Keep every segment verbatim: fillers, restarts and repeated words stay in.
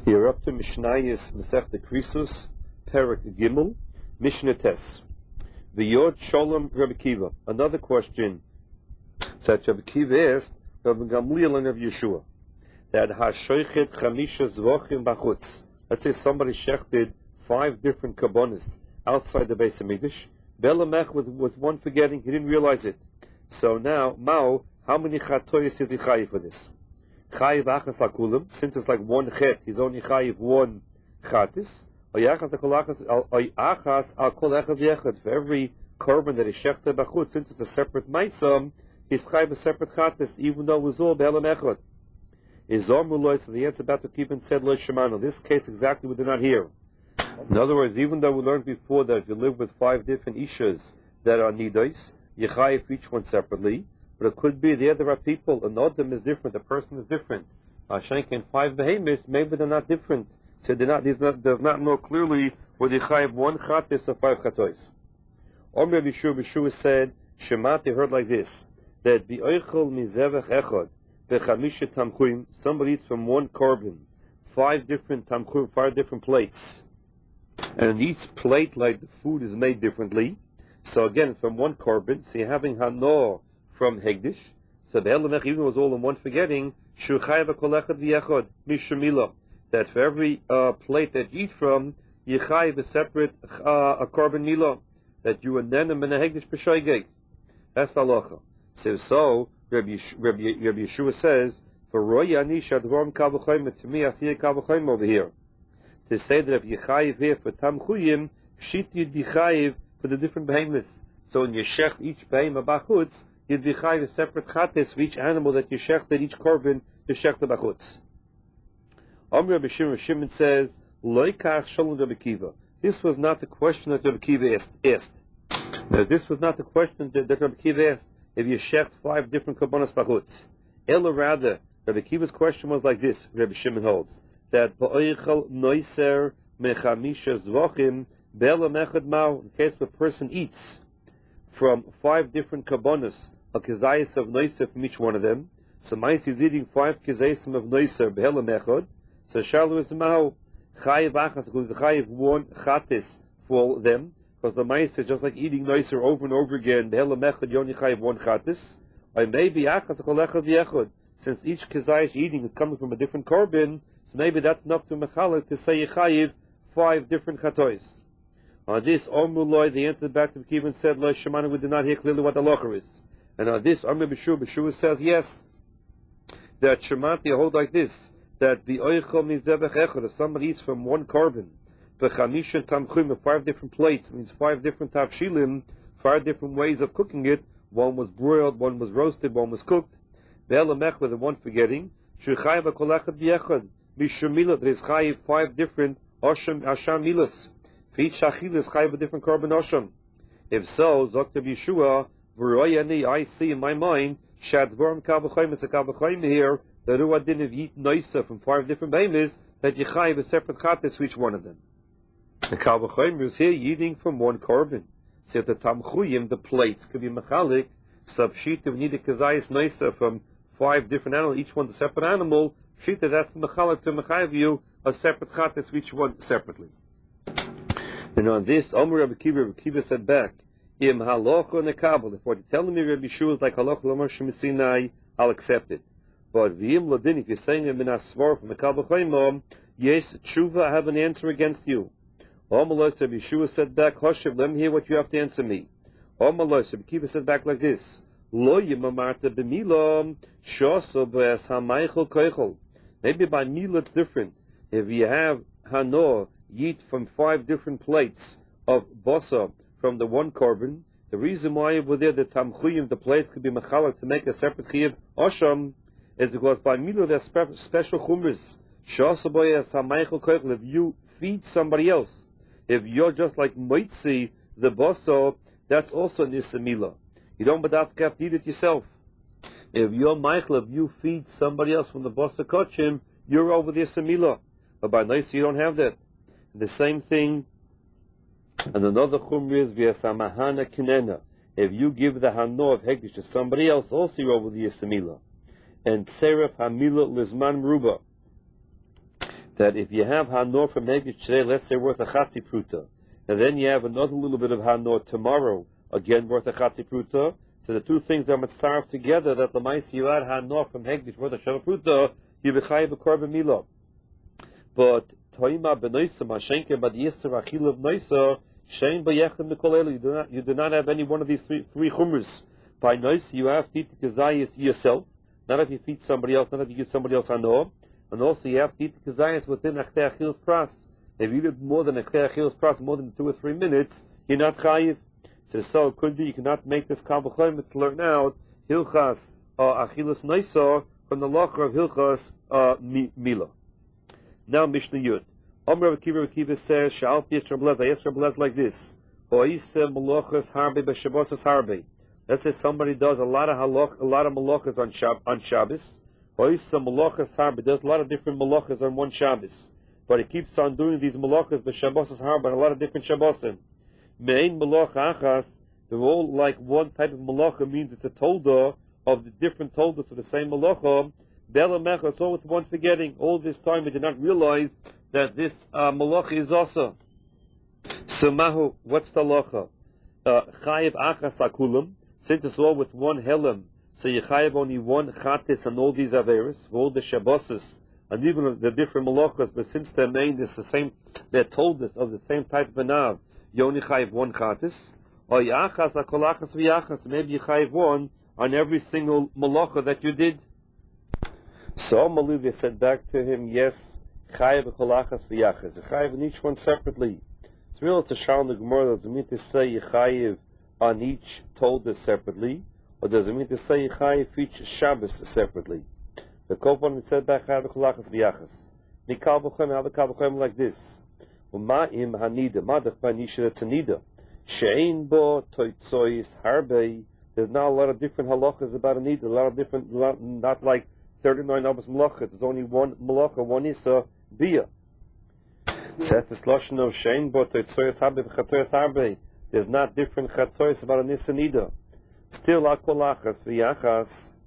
Here up to Mishnayis Masechta Krisus, Perak Gimel, Mishnah Tes. V'yod Sholem Rabbi Kiva. Another question that Rabbi Kiva asked Rabbi Gamliel and Rabbi Yeshua. That Hashoichet Chamisha Zvochim Bachutz. Let's say somebody shechted five different kabbonis outside the Beis Hamikdash. Belamech with, with one forgetting, he didn't realize it. So now, Mao, how many chatoyis is he chayiv for this? Chayiv achas akulim, since it's like one chet, he's only chayiv one chatis. Or achas al kol echad yechad, for every korban that is shechted bachut, since it's a separate maisam, he's chayiv a separate chatis, even though it was all be'elam echad. Izor muloy, so the answer about to keep and said lo shemanu. This case exactly we did not hear. In other words, even though we learned before that if you live with five different ishas that are nidos, you chayiv each one separately. But it could be there there are people, an Adam is different, a person is different. Shank and five behemoths, maybe they're not different. So they're not, not, does not know clearly whether you chayiv one chatis or five chatois. Omer Bishur Bishur said, Shemati heard like this, that bi'oichel mizevech echad, v'chamisha tamchuim, somebody eats from one korban, five different tamchuim, five different plates. And each plate, like the food is made differently. So again, from one korban, so you're having hanor from Hegdish, so the Elamech even was all in one forgetting, Shu Chayiv Kol Echad V'Yechad Mishumila, that for every uh, plate that you eat from, you chayiv a separate uh, a korban mila, that you and then and a Hegdish B'Shoigeg. That's the halacha. So, so Rabbi, Rabbi, Rabbi Yeshua says, for Roy Ani Shadvorim Kavachayim, to me I see a Kavachayim over here. To say that if you chayiv here for Tamchuyim, Shit you'd be chayiv for the different behemoths. So in your shech each behemoth bachutz, you'd be chayiv a separate chates for each animal that you shechted, each korban you shechted bachutz. Amr Rabbi Shimon, Shimon says, Loikach Shalom Rabbi Kiva. This was not the question that Rabbi Kiva asked. Now, this was not the question that, that Rabbi Kiva asked. If you shecht five different korbanos bachutz, Ella rather, Rabbi Kiva's question was like this. Rabbi Shimon holds that ba'oichel noiser mechamisha zvochim be'elam echad mao. In case a person eats from five different kabbonis, a kezayis of noiser from each one of them. So Mais is eating five kezayis of noiser be'elam echad. So shalu is mao chayiv achas, because the chayiv one chatis for them. Because the Mais is just like eating noiser over and over again. Be'elam echad you only chayiv one chatis. Or maybe achas kol echad v'echad. Since each kezayis eating is coming from a different korban, so maybe that's enough to mechalek to say chayiv five different chatois. On this, Omruloi, the answer back to the Kiva and said, Lo Shemana, we did not hear clearly what the halacha is. And on this, Amr B'Shur, B'Shur says, yes, that Shemati hold like this, that the Oichel Mizebech Echad, if somebody eats from one korban, B'Chamisha Tamchum, five different plates, means five different tavshilim, five different ways of cooking it, one was broiled, one was roasted, one was cooked, Be'elamech with the one forgetting, Shechayv HaKol Echad V'Echad, Mishumila, there is chayiv five different Osham Asham Milas. For each shachil is chayiv a different korban osham. If so, Zokter Yeshua, V'royani, I see in my mind, Shadvorim Kavachayim, it's a Kavachayim here, that Ruah didn't have eaten noisa from five different behemoths, that you chayiv a separate chatis for each one of them. The Kavachayim is here eating from one korban. So if the Tamchuyim, the plates, could be mechalik, subshita, we need a kazayis noisa from five different animals, each one's a separate animal, shita, that's mechalik to mechayiv you, a separate chatis for each one separately. And on this, Omer Rabbi Kiva, Rabbi Kiva said back, Im halocha nekabel. If what you're telling me, Rabbi Yeshua, is like halocha l'mar shemesinai, I'll accept it. But v'im ladin, if you're saying it min asvar from nekabel chaymom, yes, tshuva, I have an answer against you. Omer Los, Rabbi Yeshua said back, Hoshev, let me hear what you have to answer me. Omer Los, Rabbi Kiva said back like this, Lo yimamarta b'milam, shoso b'es hamaychel koichel. Maybe by mila it's different. If you have hanor, eat from five different plates of bosa from the one korban, the reason why over there the tamchuyim, the plates could be mechalak to make a separate chiyuv osham, is because by milu there's spe- special chumras. Shasaboy samaychel koichel. If you feed somebody else, if you're just like moitzi the bosa, that's also nisamila. You don't but have to eat it yourself. If you're Michael, if you feed somebody else from the bosa kochim, you're over the samila. But by nice you don't have that. The same thing, and another chumra is v'yasamahana kinena. If you give the hano of hektish to somebody else, also you're over the yasamila. And tseref hamila lizman ruba. that if you have hanor from Hegdish today, let's say worth a chatzi pruta, and then you have another little bit of hanor tomorrow, again worth a chatzi pruta, so the two things are mitzaref together, that the Lamaisi you add hanor from Hegdish worth a sheva pruta, you bechayiv a korban milah. But toima benoisa mashenke bad yisra achil of noisa shein bayechem mikolelu. You do not you do not have any one of these three three chumras. By noisa you have to eat the kazayis yourself, not if you feed somebody else, not if you give somebody else hanor. And also you have to eat the kazayas within Achtei Achil's pras. If you did more than Achtei Achil's pras, more than two or three minutes, you're not chayiv. So, so it could be you cannot make this Kal V'Chomer to learn out Hilchas uh, Achilus Noisa from the Locher of Hilchas uh, Mila. Now Mishnah Yud. Omer Rabbi Akiva, Rabbi Akiva says, Sha'alti Yisrael Blez, I asked Rabbi Blez like this. Ho'isa Malachas Harbe B'Shabbos Harbe. Let's say somebody does a lot of halach, a lot of malachas on Shab, on Shabbos. Ho'isa Malachas Harbe. There's a lot of different malachas on one Shabbos, but he keeps on doing these malachas B'Shabbos Harbe on a lot of different Shabbosim. Mein malach achas. They're all like one type of malacha, means it's a tolda of the different toldas of the same malacha. Bela mecha, so with one forgetting. All this time we did not realize that this uh, malacha is also. So mahu, what's the halacha? Chayiv achas akulam. Since it's all with one helam, so you chayiv only one chatis on all these averis, all the shabboses, and even the different malachas. But since their main is the same, they're toldas of the same type of anav, you only chayiv one chatis. Or yachas akolachas v'yachas. Maybe you chayiv one on every single malacha that you did. So Amalei, they said back to him, yes, chayiv akolachas v'yachas. Chayiv on each one separately. It's real. It's a shal in the Gemara. Does it mean to say you chayiv on each tolda separately, or does it mean to say you chayiv each Shabbos separately? The Kopan said back chayiv akolachas v'yachas. Mikal b'chem, have a kal b'chem like this. U'ma'im hanida, madach b'anisha tzanida. She'ein bo toitzois harbe. There's not a lot of different halachas about a nida. A lot of different, not like thirty-nine others malacha. There's only one malacha, one isa bia. Says the lashon of she'ein bo toitzois harbe v'chatois harbe. There's not different chatois about a nisa nida. Still akolachas v'yachas.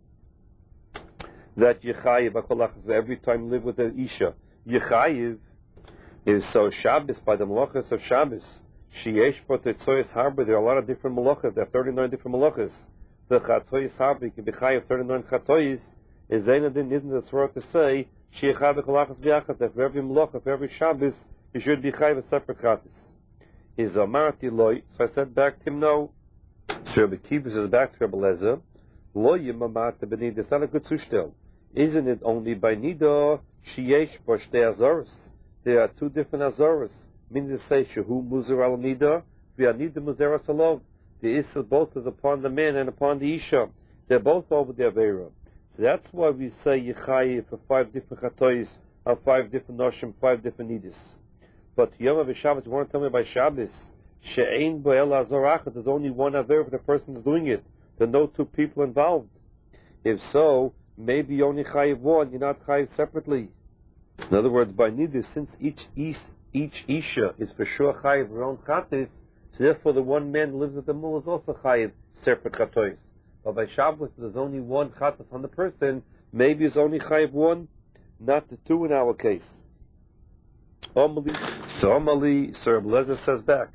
That yechayiv akolachas every time you live with an isha. Yechayiv is so Shabbos by the malachas of Shabbos. Sheyesh potetzoyes harbe. There are a lot of different malachas. There are thirty-nine different malachas. The chatoyes harbe can be chayiv thirty-nine chatoyes. Is then and then isn't the word to say sheyechayiv kolachas v'yachas that for every malacha, for every Shabbos, you should be chayiv a separate chatas. Is amarti loy. So I said back to him, no. So Rabbi Akiva says back to Rabbi Lezer, loy yimamata b'nida. It's not a good sustel. Isn't it only by nida sheyesh poshtei azoros? There are two different azoros. Meaning to say, shehu muzar al nida, v'ya nida muzar salov. The issa both is upon the man and upon the isha. They're both over the avera. So that's why we say yechayiv for five different chatois, or five different noshim, five different nidis. But Yom HaShabbos, you want to tell me by Shabbos, she'ein bo el azorach, there's only one avera for the person who's doing it. There are no two people involved. If so, maybe you only chayiv one, you're not chayiv separately. In other words, by nidis, since each east Each isha is for sure chayiv her own chatis, so therefore the one man who lives with the mul is also chayiv separate chatois. But by Shabbos there's only one chatas on the person, maybe it's only chayiv one, not the two in our case. So Amalei, Sir Blazer says back,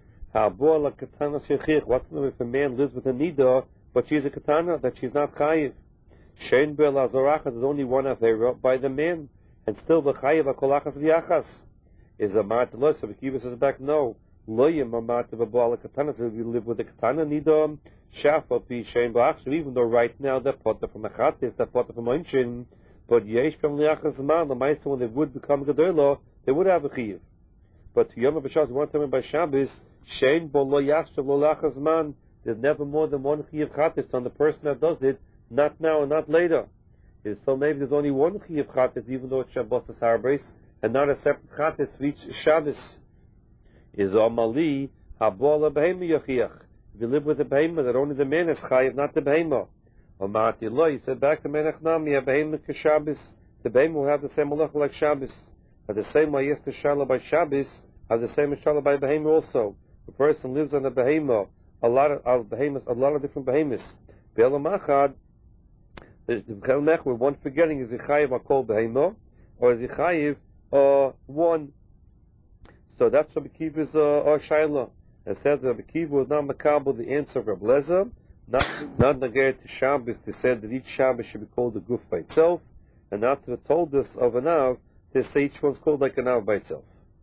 what's the if a man lives with a nida, but she's a katana, that she's not chayiv? Shein bel azorachas, there's only one avera by the man, and still the chayiv akolachas v'yachas. Is a marta lo? So Akiva says back, no. Lo yim a marta v'boala katana. So if you live with a katana, nidom shafa pi shein ba'achshav. Even though right now they're potter from a chatis, they're potter from a inchin, but yesh from liachas man. The ma'aser when they would become gedolah, they would have a chiyuv. But to Yom HaShabbos, one time by Shabbos, shein bo lo yachshav lo liachas man. There's never more than one chiyuv chatis on the person that does it. Not now and not later. So maybe there's only one chiyuv chatis, even though it's Shabbos Harbes, and not a separate chatis for each Shabbos. Is Amalei habola behema yachiach. If you live with a behema, that only the man is chayiv, not the behema. Amarti lo, he said back to Menach Nami, a behema k'Shabbos. The behema will have the same malacha like Shabbos. But the same way yes to shala by Shabbos, have the same shala by behema also. The person lives on a behema, a lot of, of behemoths, a lot of different behemoths. Be'elam achad, the behemoth with one forgetting is he chayiv akol behema, or is he chayiv uh, one. So that's Rabbi Kiva's uh, uh, Shaila. It says Rabbi Kiva was not makabel the answer of Rabbi Lezer, not not negated to Shabbos to say that each Shabbos should be called a guf by itself, and not to told us of an av to say each one's called like an av by itself.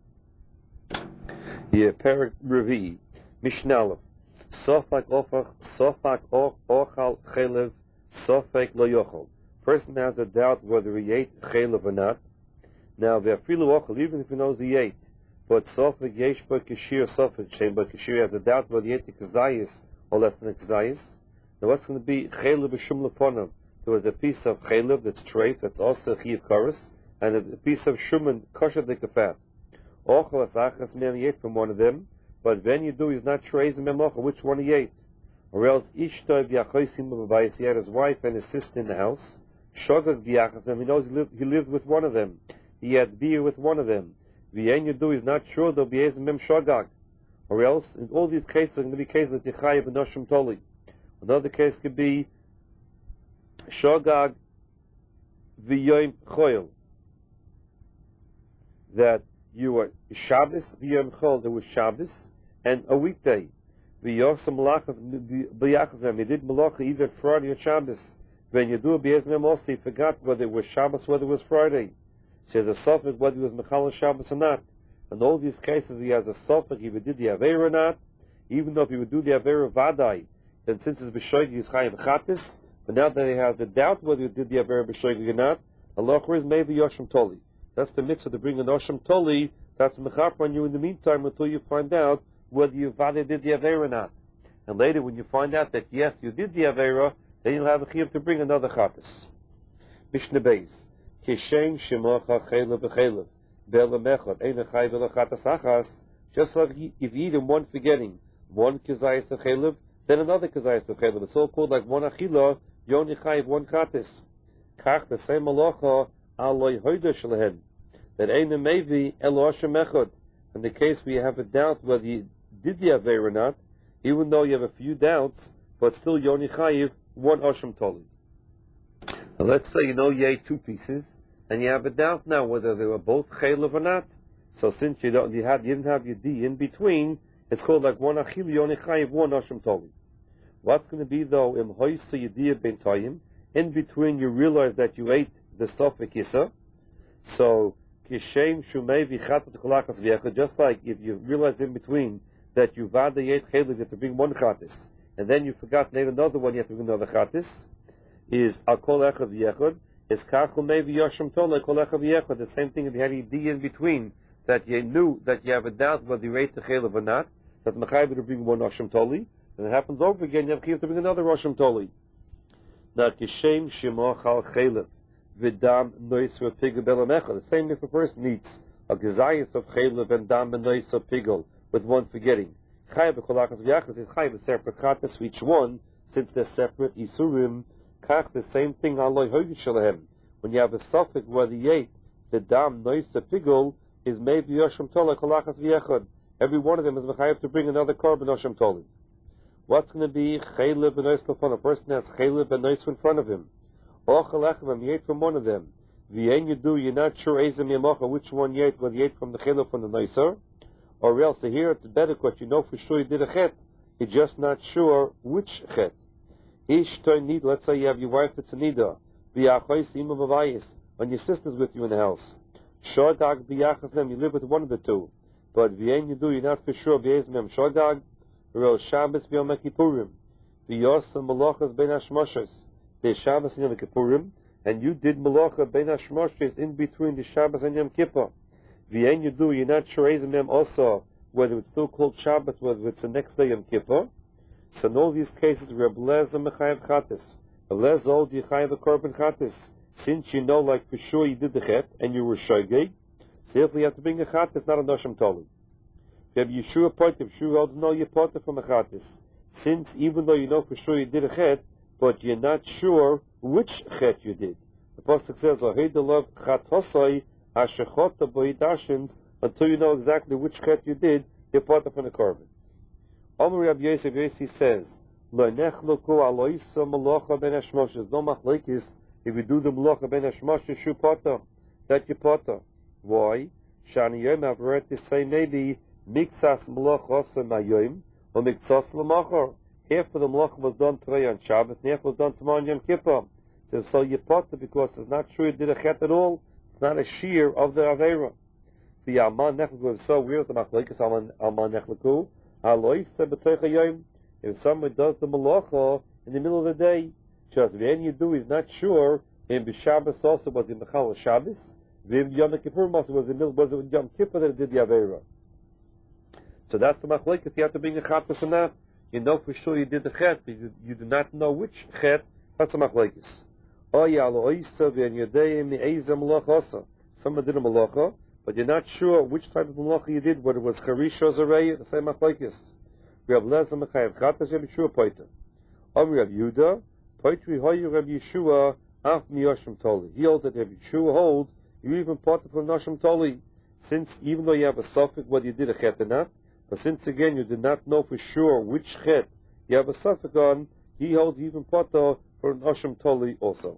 Yeah, Perak Revi, Mishnalef, Sofak Ofach, Sofak Ochal Chelev, Sofak Lo Yochel. Person has a doubt whether he ate Chelev or not. Now, Ve'afilu Ochel, even if he knows he ate, but Sofak Yesh Ba Kashir, Sofak Shem Ba Kashir has a doubt whether he ate the Kazayas or less than a Kazayas. Now, what's going to be Chelev B'Shum Lefonim? There was a piece of Chelev that's treif, that's also Chiv Karas, and a piece of Shuman, Kosher Dekafat. Ochel Asachas Mem he ate from one of them, but when you do, he's not sure which one he ate. Or else, Ishtoi B'Yachosim B'Bayis, he had his wife and his sister in the house. Shogag B'Yachas Mem, he knows he lived, he lived with one of them. He had beer with one of them. V'yen you do, he's not sure there'll be Ezim Mem Shogag. Or else, in all these cases, are going to be cases like Yechayev and Noshim Toli. Another case could be Shogag V'Yom Choyel. That you were Shabbos, V'Yom Chol, there was Shabbos, and a weekday. V'Yosam Malachas B'Yachas Mem, he did Malacha either Friday or Shabbos. When you do a B'Yez Mem also, he forgot whether it was Shabbos, whether it was Friday. So he has a suffix whether he was Mechal Shabbos or not. In all these cases, he has a suffix, he would do the Aveira or not, even though if he would do the Aveira Vadai, then since it's B'Shoig, he's Chayim Chatis, but now that he has a doubt whether he did the Aveira B'Shoig or not, Allah is maybe Yoshim Toli. That's the mitzvah to bring an Osham Toli, that's Mechap on you in the meantime until you find out whether you Vadai did the Aveira or not. And later, when you find out that yes, you did the Aveira, then you'll have a chiyuv to bring another Chatis. Mishnah Beis. Kishem Shemocha Chelev B'Chelev. Be'ela Mechad. Ein Echai V'la Chatas Achas. Just like if you eat in one forgetting, one Kizayas of Chelev, then another Kizayas of Chelev. It's all called like one Achila, Yon Echai, one Chatis. Kach, the same Malacha, Aloi Hoidah Shalahen. That Ein Mevi Elo Hashem Echad. In the case where you have a doubt whether you did the Aveir or not, even though you have a few doubts, but still Yon Echai, one Hashem Toli. Now let's say you know you ate two pieces, and you have a doubt now whether they were both chaylev or not. So since you don't, you had, you didn't have your D in between, it's called like one achil yoni chayiv, one asham toli. What's going to be though im hoysa yediyah ben toyim? In between, you realize that you ate the sofek yisa. So kishem shumei v'chatas kolakas v'yechad. Just like if you realize in between that you vada ate chaylev, you have to bring one chatis, and then you forgot to ate another one, you have to bring another chatis. Is al kol echad v'yechad. Is kachul maybe yasham tola kol echad v'yechad. The same thing if you had a D in between that you knew that you have a doubt whether you ate the chaylev or not. That's mechayiv to bring one yasham toli, and it happens over again. You have to bring another yasham toli. Now kishem shemochal chaylev v'dam nois v'pigel belamechad. The same if a person eats a gezayis of chaylev and dam nois of pigel with one forgetting. Chayiv b'kolachas v'yachad is chayiv a separate chatas for each one, since they're separate isurim. Kach, the same thing, aloi hoigish shalahem. When you have a suffix whether you ate the dam nois of pigel is maybe yosham tola kolachas v'yechad. Every one of them is mechayiv to bring another korban yosham toli. What's going to be chaylev and nois lefon? A person has chaylev and nois in front of him. Or chalechem, you ate from one of them. V'yen you do, you're not sure ezem yamocha which one you ate, whether you ate from the chaylev from the noiser, or else so here it's better because you know for sure you did a chet. You're just not sure which chet. Ish toy need. Let's say you have your wife that's a nida. V'yachois ima b'vayis. When your sister's with you in the house. Shogag v'yachas them. You live with one of the two. But v'yen you do, you're not for sure. V'yez mem shogag. V'rel Shabbos v'yom Kippurim. V'yosam malachas ben hashmoshes. There's Shabbos and Yom Kippurim, and you did malacha ben hashmoshes in between the Shabbos and Yom Kippur. V'yen you do, you're not sure ezem mem also whether it's still called Shabbos, whether it's the next day Yom Kippur. So in all these cases, Reb Lezer mechayev chatis. Reb Lezer old yechayev a korban chatis. Since you know, like for sure, you did the chet and you were shogeg, so if we have to bring a chatis, not a nosham toli. If you have Yeshua poitiv, Yeshua holds no you poitiv from a chatis. Since even though you know for sure you did a chet, but you're not sure which chet you did. The pasuk says, "Ohedelav chatosai ashechota boidashins," until you know exactly which chet you did, you're poitiv from the korban. Omer Rabbi Yosef Yossi says, "Lo nechloku aloisa malacha ben hashmoshes." No machlekes if you do the malacha ben hashmoshes shu pata, that you pata. Why? Shani Yom I've read to say maybe Miksas Malach Osam Mayom or Miksas Lamachar. Half of the Malach was done today on Shabbos, and half was done tomorrow on Yom Kippur. So, so you potter because it's not true you did a chet at all. It's not a shear of the Aveira. The Alman Nechleku, so where's the Machlekes Alman Nechleku? Alois B'toich Hayom. If someone does the Malacha in the middle of the day, just when you do, he's not sure. In B'Shabbos also was in Mechal Shabbos. Vim Yom Kippur also was in was it Yom Kippur that did the Aveira. So that's the Machlekes. You have to bring a Chatas in that. You know for sure you did the Chet, but you, you do not know which Chet. That's the Machlekes. Someone did a Malacha, but you're not sure which type of Malacha you did, whether it was Charisha or Zareya, the same Machlekes. We have Lezer Mechayev Chatas, Reb Yeshua Poiter. Amri Reb Yehuda, Poitri Hoyu Reb Yeshua, Af Miyoshim Toli. He holds that Reb Yeshua holds, you even Poiter from Noshim Toli. Since, even though you have a suffix whether you did a Chet or not, but since again you did not know for sure which Chet you have a suffix on, he holds even Poiter for Noshim Toli also.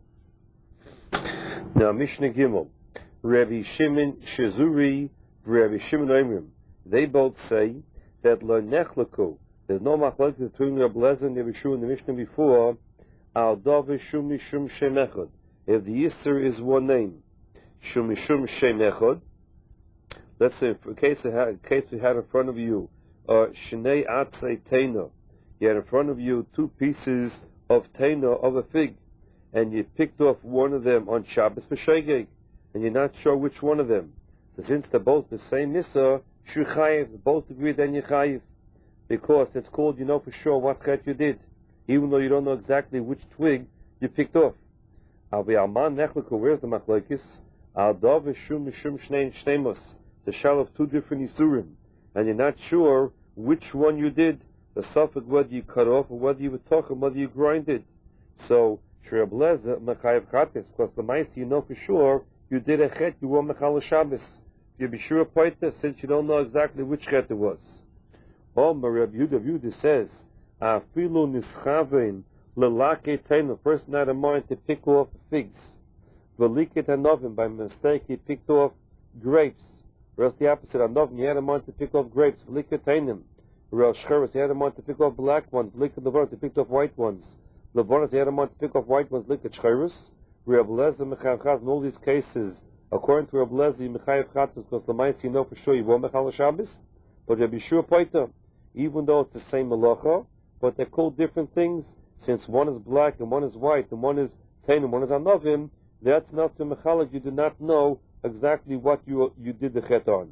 Now Mishnah Gimel, Rabbi Shimon Shizuri, Rabbi Shimon Oimrim, they both say that lo nechleku, there's no machlekes between Rabbi Lezer and Rabbi Yeshua in the Mishnah before, al davar shum mishum shem echad. If the Yisr is one name, shum mishum shem echad. Let's say, in case we had, in case we had in front of you, uh, shnei atzei teina, you had in front of you two pieces of teina of a fig, and you picked off one of them on Shabbos for Shegeg, and you're not sure which one of them. So since they're both the same Nisa, Shu Chayiv, both agree then you Chayiv. Because it's called, you know for sure what Chet you did, even though you don't know exactly which twig you picked off. Avi Alman Nechleku, where's the Machlekes? Al Dav Shum Mishum Shnei Shnemos, the shell of two different Isurim, and you're not sure which one you did, the suffix whether you cut off or whether you were talking, whether you grinded. So, Shreb Lezer Mechayev Chates, because the mice you know for sure you did a chet, you were Mechal Shabbos. You be sure Poiter, since you don't know exactly which chet it was. Oh, Rabbi Yehuda Yehuda says, Afilu nischavein lelake tein, a person had a mind to pick off figs. Veliket hanovim, by mistake he picked off grapes. Whereas the opposite, hanovim, he had a mind to pick off grapes. Veliket teinim. Whereas shcheres, he had a mind to pick off black ones. Veliket levonos, he picked off white ones. Levonos, he had a mind to pick off white ones. Veliket shcheres. Reb Lezer Mechayev Chatas, in all these cases, according to Reb Lezer Mechayev Chatas, because the mice you know for sure you won't Mechal Shabbos, but Rabbi Yeshua Poiter, even though it's the same Malacha, but they're called different things, since one is black and one is white, and one is Tein and one is Anovim, that's not to Mechalik, you do not know exactly what you you did the Chet on.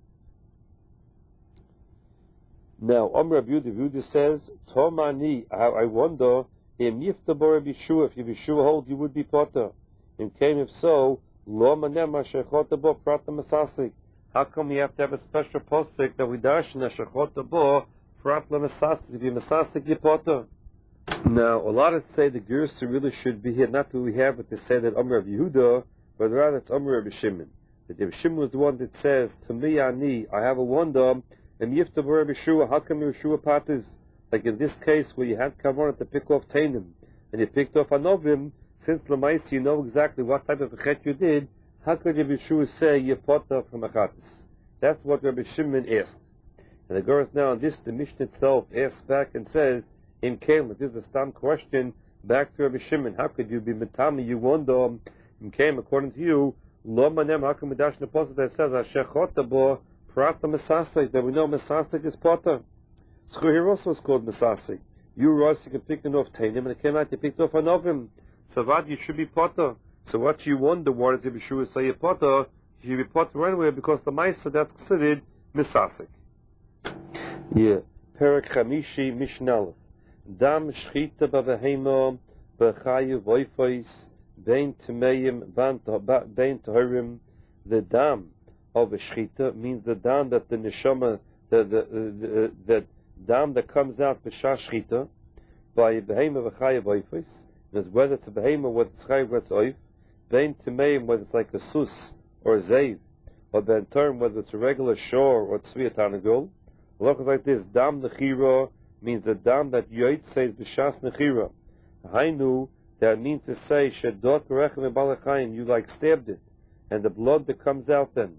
Now, Om Rabbi Yehuda Yehuda says, Tomani, I, I wonder, Im Yiftabor Rabbi Yeshua, if Rabbi Yeshua hold, you would be Potter. And came if so, Lo Manema Shechotabo Prata Masasik. How come you have to have a special postic that we dash in a Shechotabo Prata Masasik? If you Masasik, you Potter. Now, a lot of say the Gersa really should be here, not that we have it to say that Amr Rabbi Yehuda, but rather it's Amr Rabbi Shimon. That Rabbi Shimon was the one that says, to me, Ani, I have a wonder, Im Yiftabor Rabbi Yeshua, how come Yeshua Patters? Like in this case where you had Kavanah to pick off Tainim, and you picked off Anovim, since Lamaisi you know exactly what type of a chet you did, how could Rabbi Yeshua say you potter from a chatas? That's what Rabbi Shimon asked. And the Gemara now on this, the Mishnah itself asks back and says, in Kalim, this is a stam question back to Rabbi Shimon, how could you be Matami, you wonder, in Kalim, according to you, Lo Manem, how come Midash Neposa that says, Ashechotabo, Prata Masasik, that we know Masasik is potter. Schur here also is called Masasik. You were also picking off Tainim, and it came out you picked off Anovim. So what, you should be Potter. So what you wonder, what is if you say a Potter, you should be Potter anyway, because the Maisa, that's considered Masasik. Yeah. Perak Chamishi Mishnalef. Dam Shchita Bavahema, Bechayu Voifais, Bein Temeim, Bein Tehorim. The dam of a Shchita means the dam that the Neshama, the, the, the, uh, that dam that comes out b'shah shchita by behema v'chayev oifis. Whether it's a behema, whether it's chayev, whether it's oif, bein timeim, whether it's like a sus or a zeiv, or ben term, whether it's a regular shore or tzvi tanagol. Look like this: dam nechira means the dam that yoit says b'shas nechira. Hainu, that means to say shedot rechem balachayim, you like stabbed it, and the blood that comes out then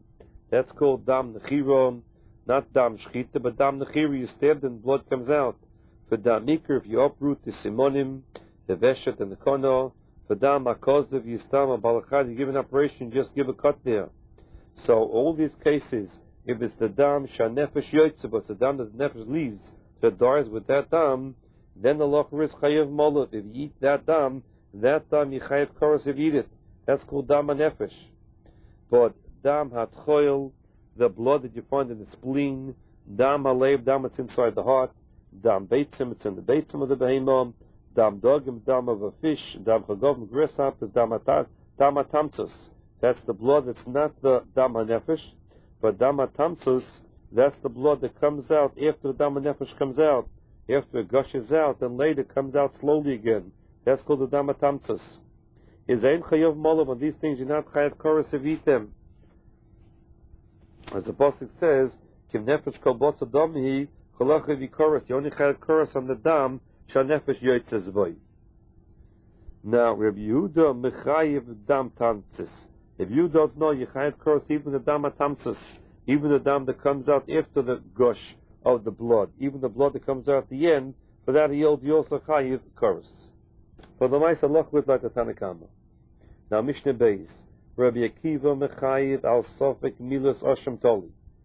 That's called dam nechira, not dam shchita, but dam nechira. You stabbed and blood comes out. For dam mikra, if you uproot the simonim, the veshet and the kono. For dam akozdev, you stam a balachad, you give an operation, just give a cut there. So all these cases, if it's the dam shanefesh yoytze, but it's the dam that the nefesh leaves, so it dies with that dam, then the locher is chayev molot. If you eat that dam, that dam you chayev koros if you eat it. That's called dam nefesh. But dam hatchoil, the blood that you find in the spleen, dam halev, dam it's inside the heart, dam beitzim, it's in the beitzim of the behemah, dam dogim, dam of a fish, dam chagovim, grissap is dam atamtzus. That's the blood. It's not the dam nefesh, but dam atamtzus. That's the blood that comes out after the dam nefesh comes out, after it gushes out, and later comes out slowly again. That's called the dam atamtzus. Is ein chayav molav on these things? You're not chayav koros if eat them. As the pasuk says, "Kim nefesh kol botza damhi chalachav koros." You only chayav koros on the dam shal nefesh yotzes boy. Now, Rabbi Yehuda mechayev dam tamtzis. If you don't know, you chayav koros even the dam atamtzis, even the dam that comes out after the gush of the blood, even the blood that comes out at the end. For that, he also chayav koros. For the mice Allah with like the Tanakama. Now Mishnah Beis, Rabbi Akiva mechayiv al sofik milas oshem toli.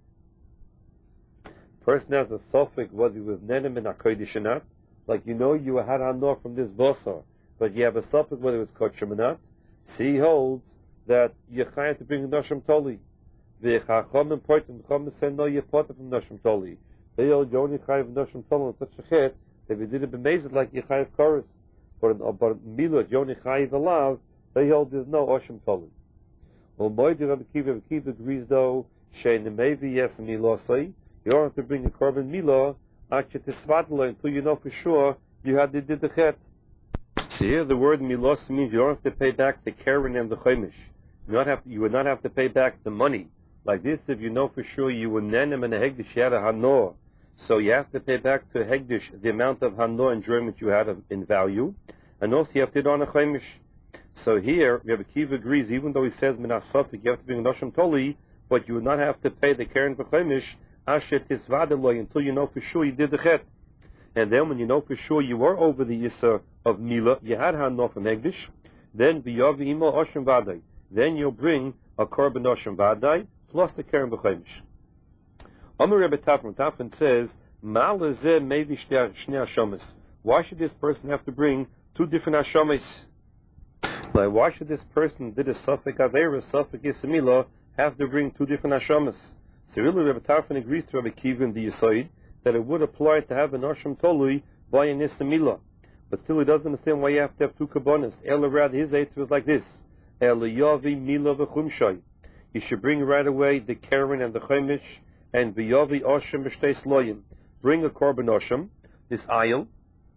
Person has a sofik whether he was nenem in hakodesh or not. Like you know you had hanor from this basar, but you have a sofik whether it was kosher or not. So he holds that you chayav to bring a noshem toli. The chacham important chacham say no you put from noshem toli. They hold you only chayav noshem toli on such a chet that we didn't be amazed like you chayav koros. But but milot yoni chayiv alav, they hold there's no oshim toli. Well, Moed Rabbi Kiva, Rabbi Kiva agrees though, shein mevi yes milosai. You don't have to bring a korban milah actually to svatla until you know for sure you had to did the chet. See here, the word milos means you don't have to pay back the keren and the chaimish. You not have to, you would not have to pay back the money like this if you know for sure you were nenem and a hegdish you had a hanor. So you have to pay back to hegdish the amount of hanor enjoyment you had in value, and also you have to do on a chaimish. So here, Rabbi Kiva agrees, even though he says minas sofik, you have to bring noshem toli, but you would not have to pay the keren v'chaimish asher tisvadeloy until you know for sure you did the chet. And then when you know for sure you were over the yisur of mila, you had hanor from hegdish, then v'yavi imo oshem vadai. Then you'll bring a korban oshem vadai plus the keren v'chaimish. Amar Rebbe Tafron, Tafron says, why should this person have to bring two different hashamis? Like, why should this person did a suffix avera, suffix yisamila, have to bring two different hashamis? So really, Rebbe Tafron agrees to Rebbe Kiva in the Yisoid that it would apply to have an asham tolui by an isamila. But still, he doesn't understand why you have to have two kabbanas. Ela rather, his answer was like this: Ela yavi mila v'chumshay. You should bring right away the keren and the chaimish. And v'yavi oshem b'shtei sloyim. Bring a korban oshem, this aisle,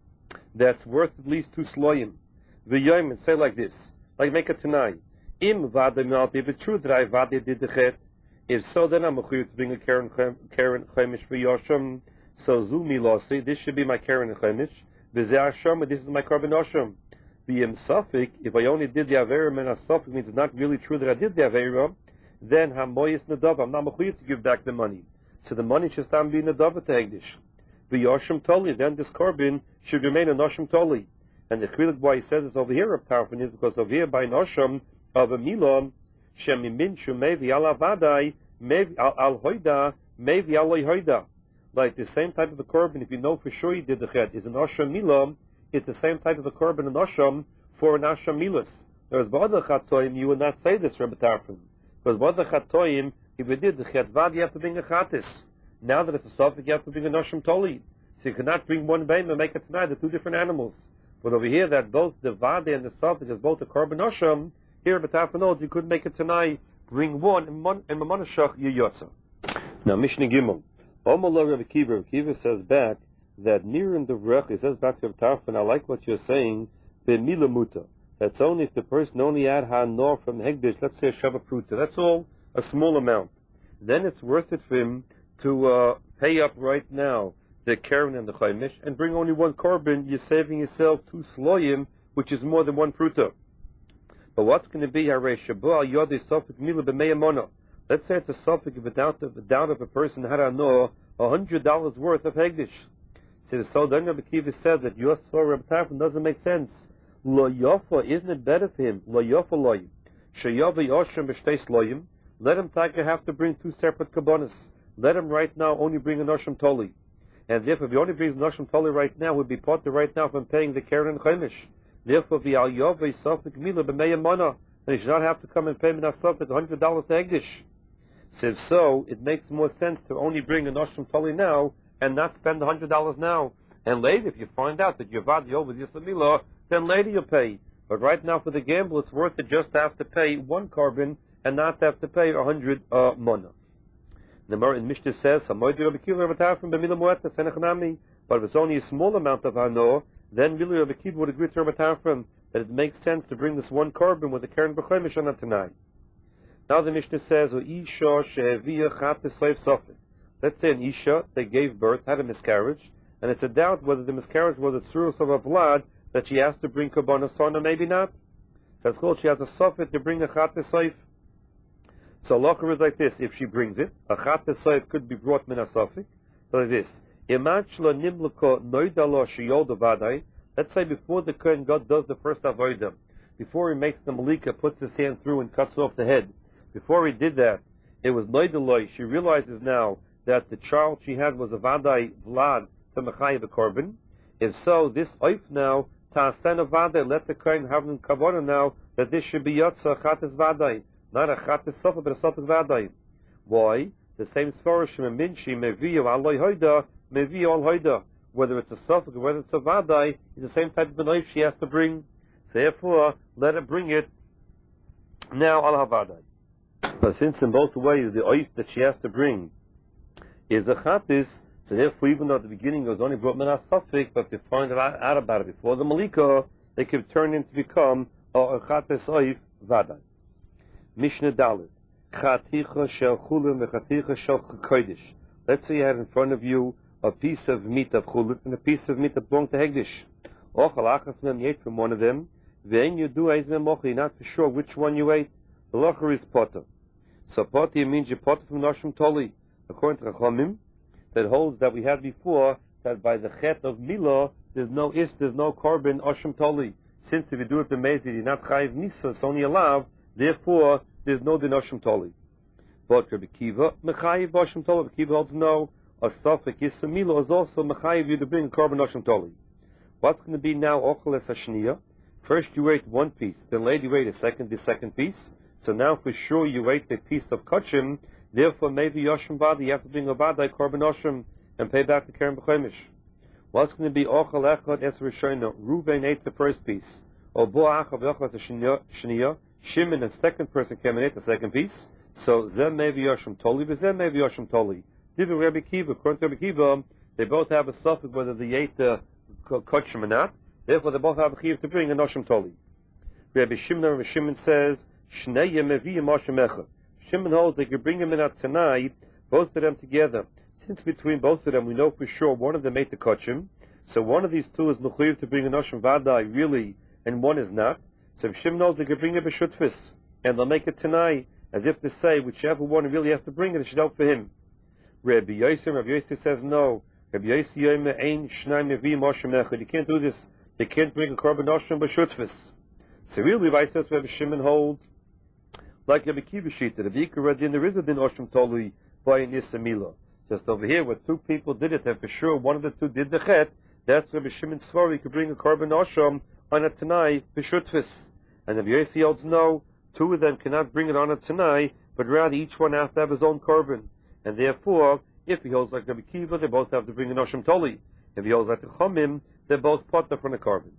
that's worth at least two sloyim. V'yayim, and say like this, like make it tonight. Im vada malti, if it's true that I vada did the chet, if so, then I'm achuyut to bring a keren keren chaimish v'yoshem. So zumi losi, this should be my keren and chaimish. V'zeh hashem, this is my korban oshem. V'yim safik, if I only did the avera, and a safik means it's not really true that I did the avera, then hamoyis nadav, I'm not mechuyev to give back the money. So the money should stand be nadav to hegdish. V'yoshim toli, then this korban should remain a noshim toli. And the chilik why he says this over here of Tarfon is because over here by noshim of a milon shemimin shumevi al avadai mevi al hoida mevi al hoida. Like the same type of a korban, if you know for sure you did the chet, is an osham milon. It's the same type of a korban an osham for an osham milas. Whereas by other chatoim you would not say this, Rebbe Tarfon. Because what the chatoim, if we did the chetvad, you have to bring a chatis. Now that it's a sofik, you have to bring a noshim toli. So you cannot bring one beim and make it tonight. They're two different animals. But over here, that both the vade and the sofik is both a korban noshim. Here, b'tafanot, you couldn't make it tonight. Bring one and mamonashach yiyotza. Now Mishnah Gimel, Omar Rabbi Kiva. Rabbi Kiva says back that near in the vrech, he says back to Tarfon, I like what you're saying. B'mila muta. That's only if the person only had hanor from hegdish, let's say a shava pruta. That's all, a small amount. Then it's worth it for him to uh, pay up right now the keren and the chaimish and bring only one korban. You're saving yourself two sloyim, which is more than one pruta. But what's going to be harei shabu al yodei sofik mila b'mei amona? Let's say it's a suffix of a doubt of a doubt of a person had to know a hundred dollars worth of hegdish. So, so then Rabbi Kiva said that your story Rabbi Tarfon doesn't make sense. Lo yofa, isn't it better for him? Lo yofa loyim. Sheyava yoshem b'shteis loyim. Let him taka have to bring two separate kabbonis. Let him right now only bring a noshim toli. And therefore, if he only brings noshim toli right now, would be potter right now from paying the keren and chaimish. Therefore, the al yova suffix mila b'meya mana. And he should not have to come and pay me suffix a hundred dollars to hegdish. So if so, it makes more sense to only bring a noshim toli now and not spend a hundred dollars now. And later, if you find out that you're vadi over the Yisamila, then later you'll pay. But right now, for the gamble, it's worth it just to have to pay one carbon and not to have to pay a hundred uh, mana. The Gemara in Mishnah says, but if it's only a small amount of hano, then really Rabbi Kiva would agree to Rabbi Tarfon that it makes sense to bring this one carbon with the keren b'chomish on it tonight. Now the Mishnah says, let's say an Isha, they gave birth, had a miscarriage, and it's a doubt whether the miscarriage was a tzuros of a vlad that she has to bring kabbanas on, or maybe not. So it's called she has a suffix to bring a chatas soif. So locher is like this: if she brings it, a chatas soif could be brought min a suffix. So like this: imachla nimlako noidalo sheyolda vadai. Let's say before the Kohen God does the first avodah, before he makes the malika, puts his hand through and cuts off the head. Before he did that, it was noidaloi. She realizes now that the child she had was a vadai vlad to mechayev a korban. If so, this oif now ta'asen of vadai, let the kohen have in kavana now that this should be yotza chatas vadai, not a chatas sofa but a sofa vadai. Why? The same sforishim and minshi meviyo aloi hoida meviyo al hoida. Whether it's a sofa or whether it's a vadai, it's the same type of an oif she has to bring. Therefore, let her bring it now al havadai. But since in both ways the oif that she has to bring is a chatis, so therefore even though at the beginning it was only brought minas suffix, but to find out, out about it before the malika, they could turn into become a chatis oif vadai. Mishnah Dalet. Chaticha shel chulin v'chaticha shel kodesh. Let's say you had in front of you a piece of meat of chulin and a piece of meat that belonged to hegdish. Ochal achas mem you ate from one of them, ve'en you do eiz mem mochi, not for sure which one you ate. The locher is potter. So potter means you potter from noshim toli. According to Chachamim, that holds that we had before that by the chet of milah there's no is, there's no carbon oshim toli. Since if you do it b'mezid, you're not chayiv misa, it's only a lav. Therefore, there's no din oshim toli. But Rabbi Kiva mechayiv oshim toli. Rabbi Kiva holds no. A suffix is milah is also mechayiv you to bring a carbon oshim toli. What's going to be now ocheles hashniya? First you ate one piece, then later you ate a second, the second piece. So now for sure you ate a piece of kachim. Therefore, maybe Yoshim Vada, you have to bring a Vadai, Korban Oshim, and pay back the Keren B'chomish. What's going to be Ochel Echad Es Rishona? Ruvain ate the first piece. Or Bo Achav Yochel Shniya. Shimon, the second person, came and ate the second piece. So Zem maybe Yoshim Toli, but Zem maybe Yoshim Toli. Divin Rabbi Kiva, according to Rabbi Kiva, they both have a suffix whether they ate the Kachim or not. Therefore, they both have a Chiv to bring a Noshim Toli. Rabbi Shimon, Rabbi Shimon says, Shneya Meviyim Oshim Echad. Shimon holds they could bring them in at tonight, both of them together. Since between both of them we know for sure one of them ate the kachim, so one of these two is mechuyev to bring a noshim vadai really, and one is not. So if Shimon holds they could bring a b'shutfis, and they'll make it tonight, as if to say whichever one really has to bring it, it should help for him. Rabbi Yosef, Rabbi Yosef says no. Rabbi Yosef yomer ein shnai meviyim oshim echad. You can't do this. They can't bring a korban noshim b'shutfis. So really, Rabbi says Rabbi Shimon holds. Like Rabbi Kiva Shita, the Vika Radin, there is a din Oshim Toli by an Isamila. Just over here, where two people did it, and for sure one of the two did the Chet, that's Rabbi Shimon Svari, you could bring a Korban Oshim on a Tanai, B'Shutfis. And Rabbi Yossi holds no, two of them cannot bring it on a Tanai, but rather each one has to have his own Korban. And therefore, if he holds like Rabbi Kiva, they both have to bring an Oshim Toli. If he holds like the Chomim, they're both potter from the Korban.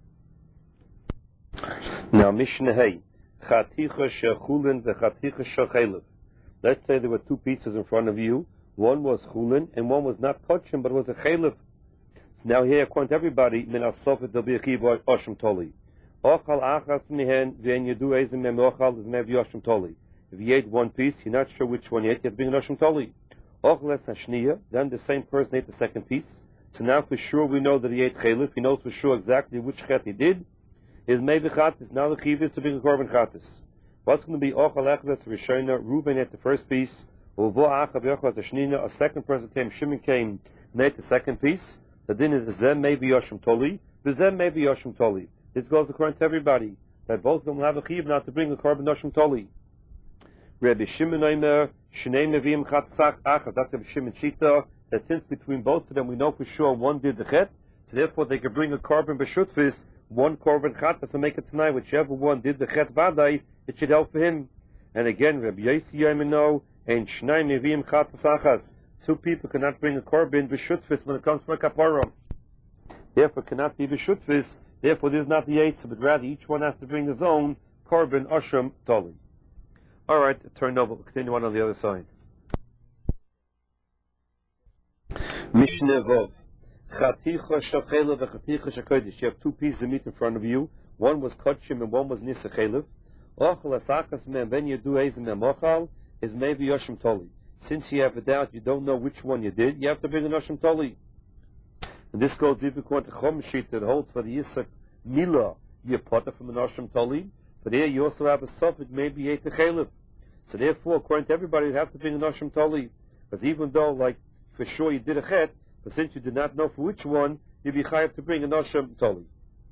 Now, Mishnah Hay. Chaticha shechulin v'chaticha shechelev. Let's say there were two pieces in front of you. One was chulin and one was not kachim, but was a chelev. Now here, according to everybody, min asofet there'll be a chiv oshim toli. Ochal achas mihen v'en yedu ezim mem ochal v'mev yoshim toli. If you ate one piece, you're not sure which one you ate, you have to bring an oshim toli. Ochal es hashniya, then the same person ate the second piece. So now for sure we know that he ate chelev. He knows for sure exactly which chet he did. Is maybe chatis. Now the chiv is to bring a korban chatis. What's going to be Ochal Echdas Rishona? Reuben ate the first piece. Uvo Achav Yochaz Shnina. A second person came. Shimon came and ate the second piece. The din is Zem maybe Yoshim Toli. The Zem maybe Yoshim Toli. This goes according to everybody that both of them will have a chiyuv not to bring a korban Yoshim Toli. Rabbi Shimon Omer Shnei Neviim Chatzach Achad. That's Rabbi Shimon Shita. That since between both of them we know for sure one did the chet, so therefore they could bring a korban b'shutfis, one korban chatas and make it tonight. Whichever one did the chet vadai, it should help for him. And again, Rabbi Yossi Yomino and Shnei Neviim Chatas Achas. Two people cannot bring a korban b'shutfis when it comes from a kapara. Therefore, cannot be b'shutfis. Therefore, this is not the eitzah, but rather each one has to bring his own korban asham toli. All right, turn over. We'll continue on on the other side. Mishneh Vov. Chaticha shachelev v'chaticha shakodesh. You have two pieces of meat in front of you. One was kachim and one was nisa chelev. Ochel asachas mem ben yedu ezim memochal is maybe yoshim toli. Since you have a doubt, you don't know which one you did, you have to bring an yoshim toli. And this goes deep according to Chom Sheet that holds for the Yisak Mila, you potter from an yoshim toli. But here you also have a suffix, maybe yet a chelev. So therefore, according to everybody, you have to bring an yoshim toli. Because even though, like, for sure you did a chet, but since you did not know for which one, you'd be chayav to bring a nosham toli.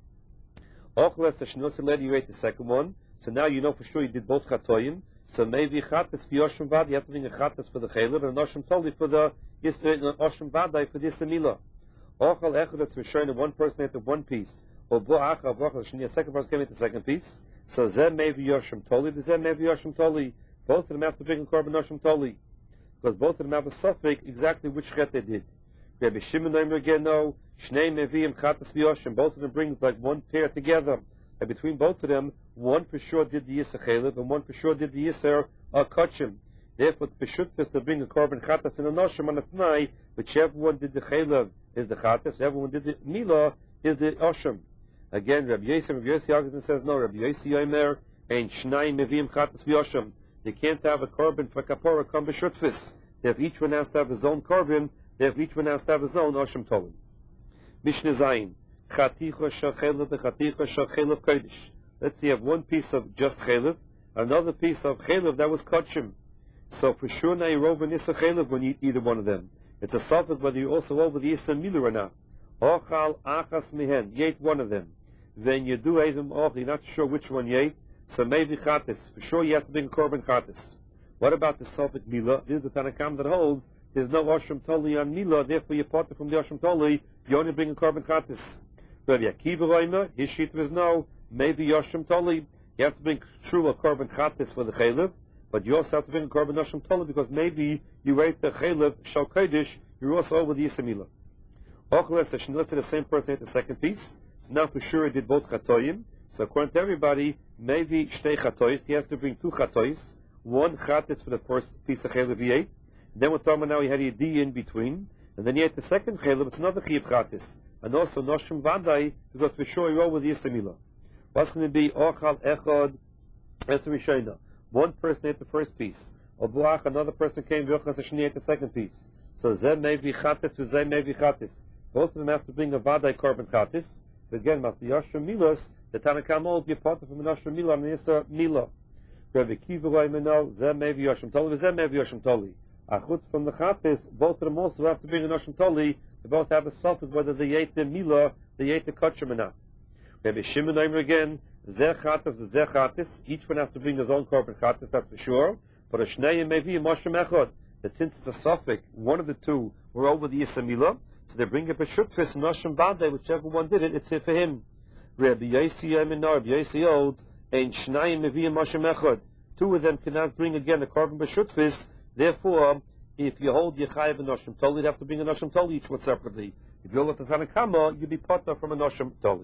Ochles the lady you ate the second one, so now you know for sure you did both chatoyim. So maybe chatas for yosham vad, you have to bring a chatas for the chaylev and a nosham toli for the yosham vadai for the samila. Ochel echad for showing one person ate the one piece, or bo achav ochel the second person came at the second piece. So zeh maybe yosham toli, the zeh maybe yosham toli. Both of them have to bring a korban nosham toli, because both of them have a suffix exactly which chet they did. Rabbi Shimon Omer again, no, Shnei Neviim Chatas V'Yoshim. Both of them bring like one pair together. And between both of them, one for sure did the Yisr Chelev, and one for sure did the Yisr uh, Kachim. Therefore, the Peshut to bring a korban Chatas and a Noshim on a Tnai, whichever one did the Chelev is the Chatas, whichever one did the Milah is the Oshim. Again, Rabbi Yossi, Rabbi Yossi Augustin says no. Rabbi Yossi Omer and Shnei Neviim Chatas V'Yoshim. You can't have a korban for kapora come b'shutfis. If each one has to have his own korban, if each one has to have his own osham toli. Mishnah Zayin. Chaticha shachelev v'chaticha shachelev kodesh. Let's see, you have one piece of just chelev, another piece of chelev that was kachim. So for sure now you're over nisa chelev when you eat either one of them. It's a suffix whether you're also over the isa milah or not. Ochal achas mihen. You ate one of them. Then you do ezim och. You're not sure which one you ate. So maybe chatis. For sure you have to bring a korban chatis. What about the suffix milah? This is the Tanakam that holds there's no osham toli on milah, therefore you part from the osham toli, you only bring a korban chatis. Rabbi Akiva Reimer, his sheet was no, maybe osham toli. You have to bring true a korban chatis for the chelev, but you also have to bring a korban osham toli because maybe you ate the chelev shal kodesh, you're also over the yisamila. Ochles, let's say the same person ate the second piece, so now for sure he did both chatoyim. So according to everybody, maybe shtei chatois, he has to bring two chatois, one chatis for the first piece of chelev he ate. Then we're talking about now he had a D in between, and then he had the second chelev, it's another chiyuv chatis, and also noshim vadai, because for sure you're over the yisamila. What's going to be ochal echad esrishayna? One person ate the first piece, or buach, another person came v'ochas ashni ate the second piece. So zeh may be chatis, zeh may be chatis. Both of them have to bring a vadai korban chatis. But again, mas the yoshim milas, the Tanakam old, you part from the yoshim milah and the yisra milah. Rabbi Kiva Raimeno, zeh may be yoshim toli, zeh may be yoshim toli. Achutz from the chatis, both of them also have to bring a noshim toli. They both have a suffix whether they ate the milah, they ate the kachim or not. Rabbi Shimon Omer again, zeh chatis, zeh chatis. Each one has to bring his own korban chatis, that's for sure. But a shnei may be a moshim echad. That since it's a suffix, one of the two were over the yisamila, so they bring up a shutfis and noshim badei, whichever one did it, it's it for him. Rabbi Yossi Omer, Rabbi Yossi holds, and shnei may be a moshim echad. Two of them cannot bring again a korban b'shutfis. Therefore, if you hold Yechayev and Noshim Toli, you'd have to bring a Noshim Toli each one separately. If you hold the Tanakama, you'd be potter from a Noshim Toli.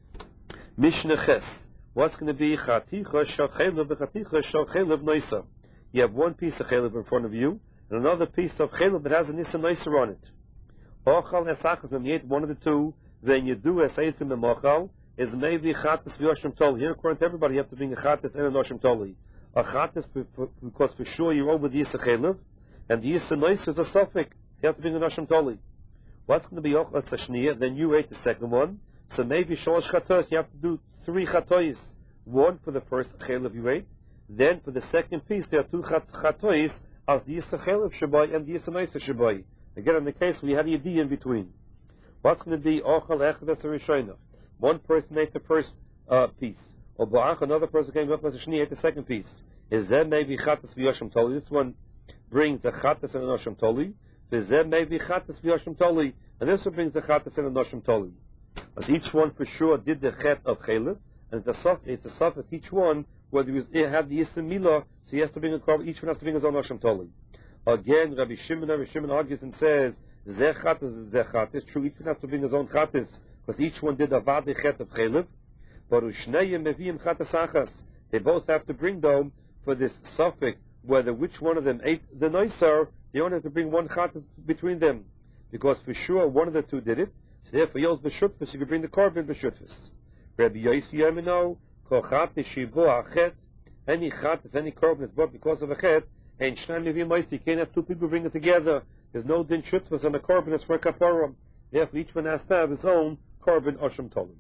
Mishnah Ches. What's going to be Chaticha Shachelev v'Chaticha Shachelev Noisa? You have one piece of Chelev in front of you, and another piece of Chelev that has a Nisa Noisa on it. Ochal Esachas, when you ate one of the two, then you do Esaisim and Mochal, is maybe Chatas v'Yoshim Toli. Here, according to everybody, you have to bring a Chatas and a Noshim Toli. A chatas because for sure you're over the Yisra Chelev, and the Yisra Nois is a suffix, so you have to bring a Noshim Toli. What's going to be Ochel Sashniya? Then you ate the second one, so maybe Shalosh Chatois, you have to do three Chatois. One for the first Chelev you ate, Then for the second piece, there are two chatois as the Yisa Chelev Shabai and the Yisa Noisa Shabai. Again, in the case, we had a Yedi in between. What's going to be Ochel Echades Rishonah? One person ate the first uh, piece. Or Ba'ach, another person came up with a Shni, ate the second piece. Is there maybe Chatas V'Yoshim Toli? This one brings a Chatas and a Noshim Toli. Is there maybe Chatas V'Yoshim Toli? And this one brings a Chatas and a Noshim Toli. As each one for sure did the Chet of Chelev, and it's a Saf, it's a Saf at each one, whether he had the Yisem Milah, so he has to bring a korban, each one has to bring his own Noshim Toli. Again, Rabbi Shimon, Rabbi Shimon argues and says, Zeh Chatas, Zeh Chatas. True, each one has to bring his own Chatas, because each one did a Vade Chet of Chelev. But Ushnei Meviyim Chatas Achas. They both have to bring, though, for this suffix, whether which one of them ate the Noisar, they only have to bring one Chatas between them. Because for sure, one of the two did it. So therefore, Yos B'Shutfus, you can bring the korban B'Shutfus. Rabbi Yosi Yemino, Ko Chatas Shibo Achet. Any Chatas, any korban is brought because of a Chet. And Shnei Meviyim Moisi, you can't have two people bring it together. There's no din Shutfus on the korban, it's for a kaparam. Therefore, each one has to have his own korban Osham Tolim.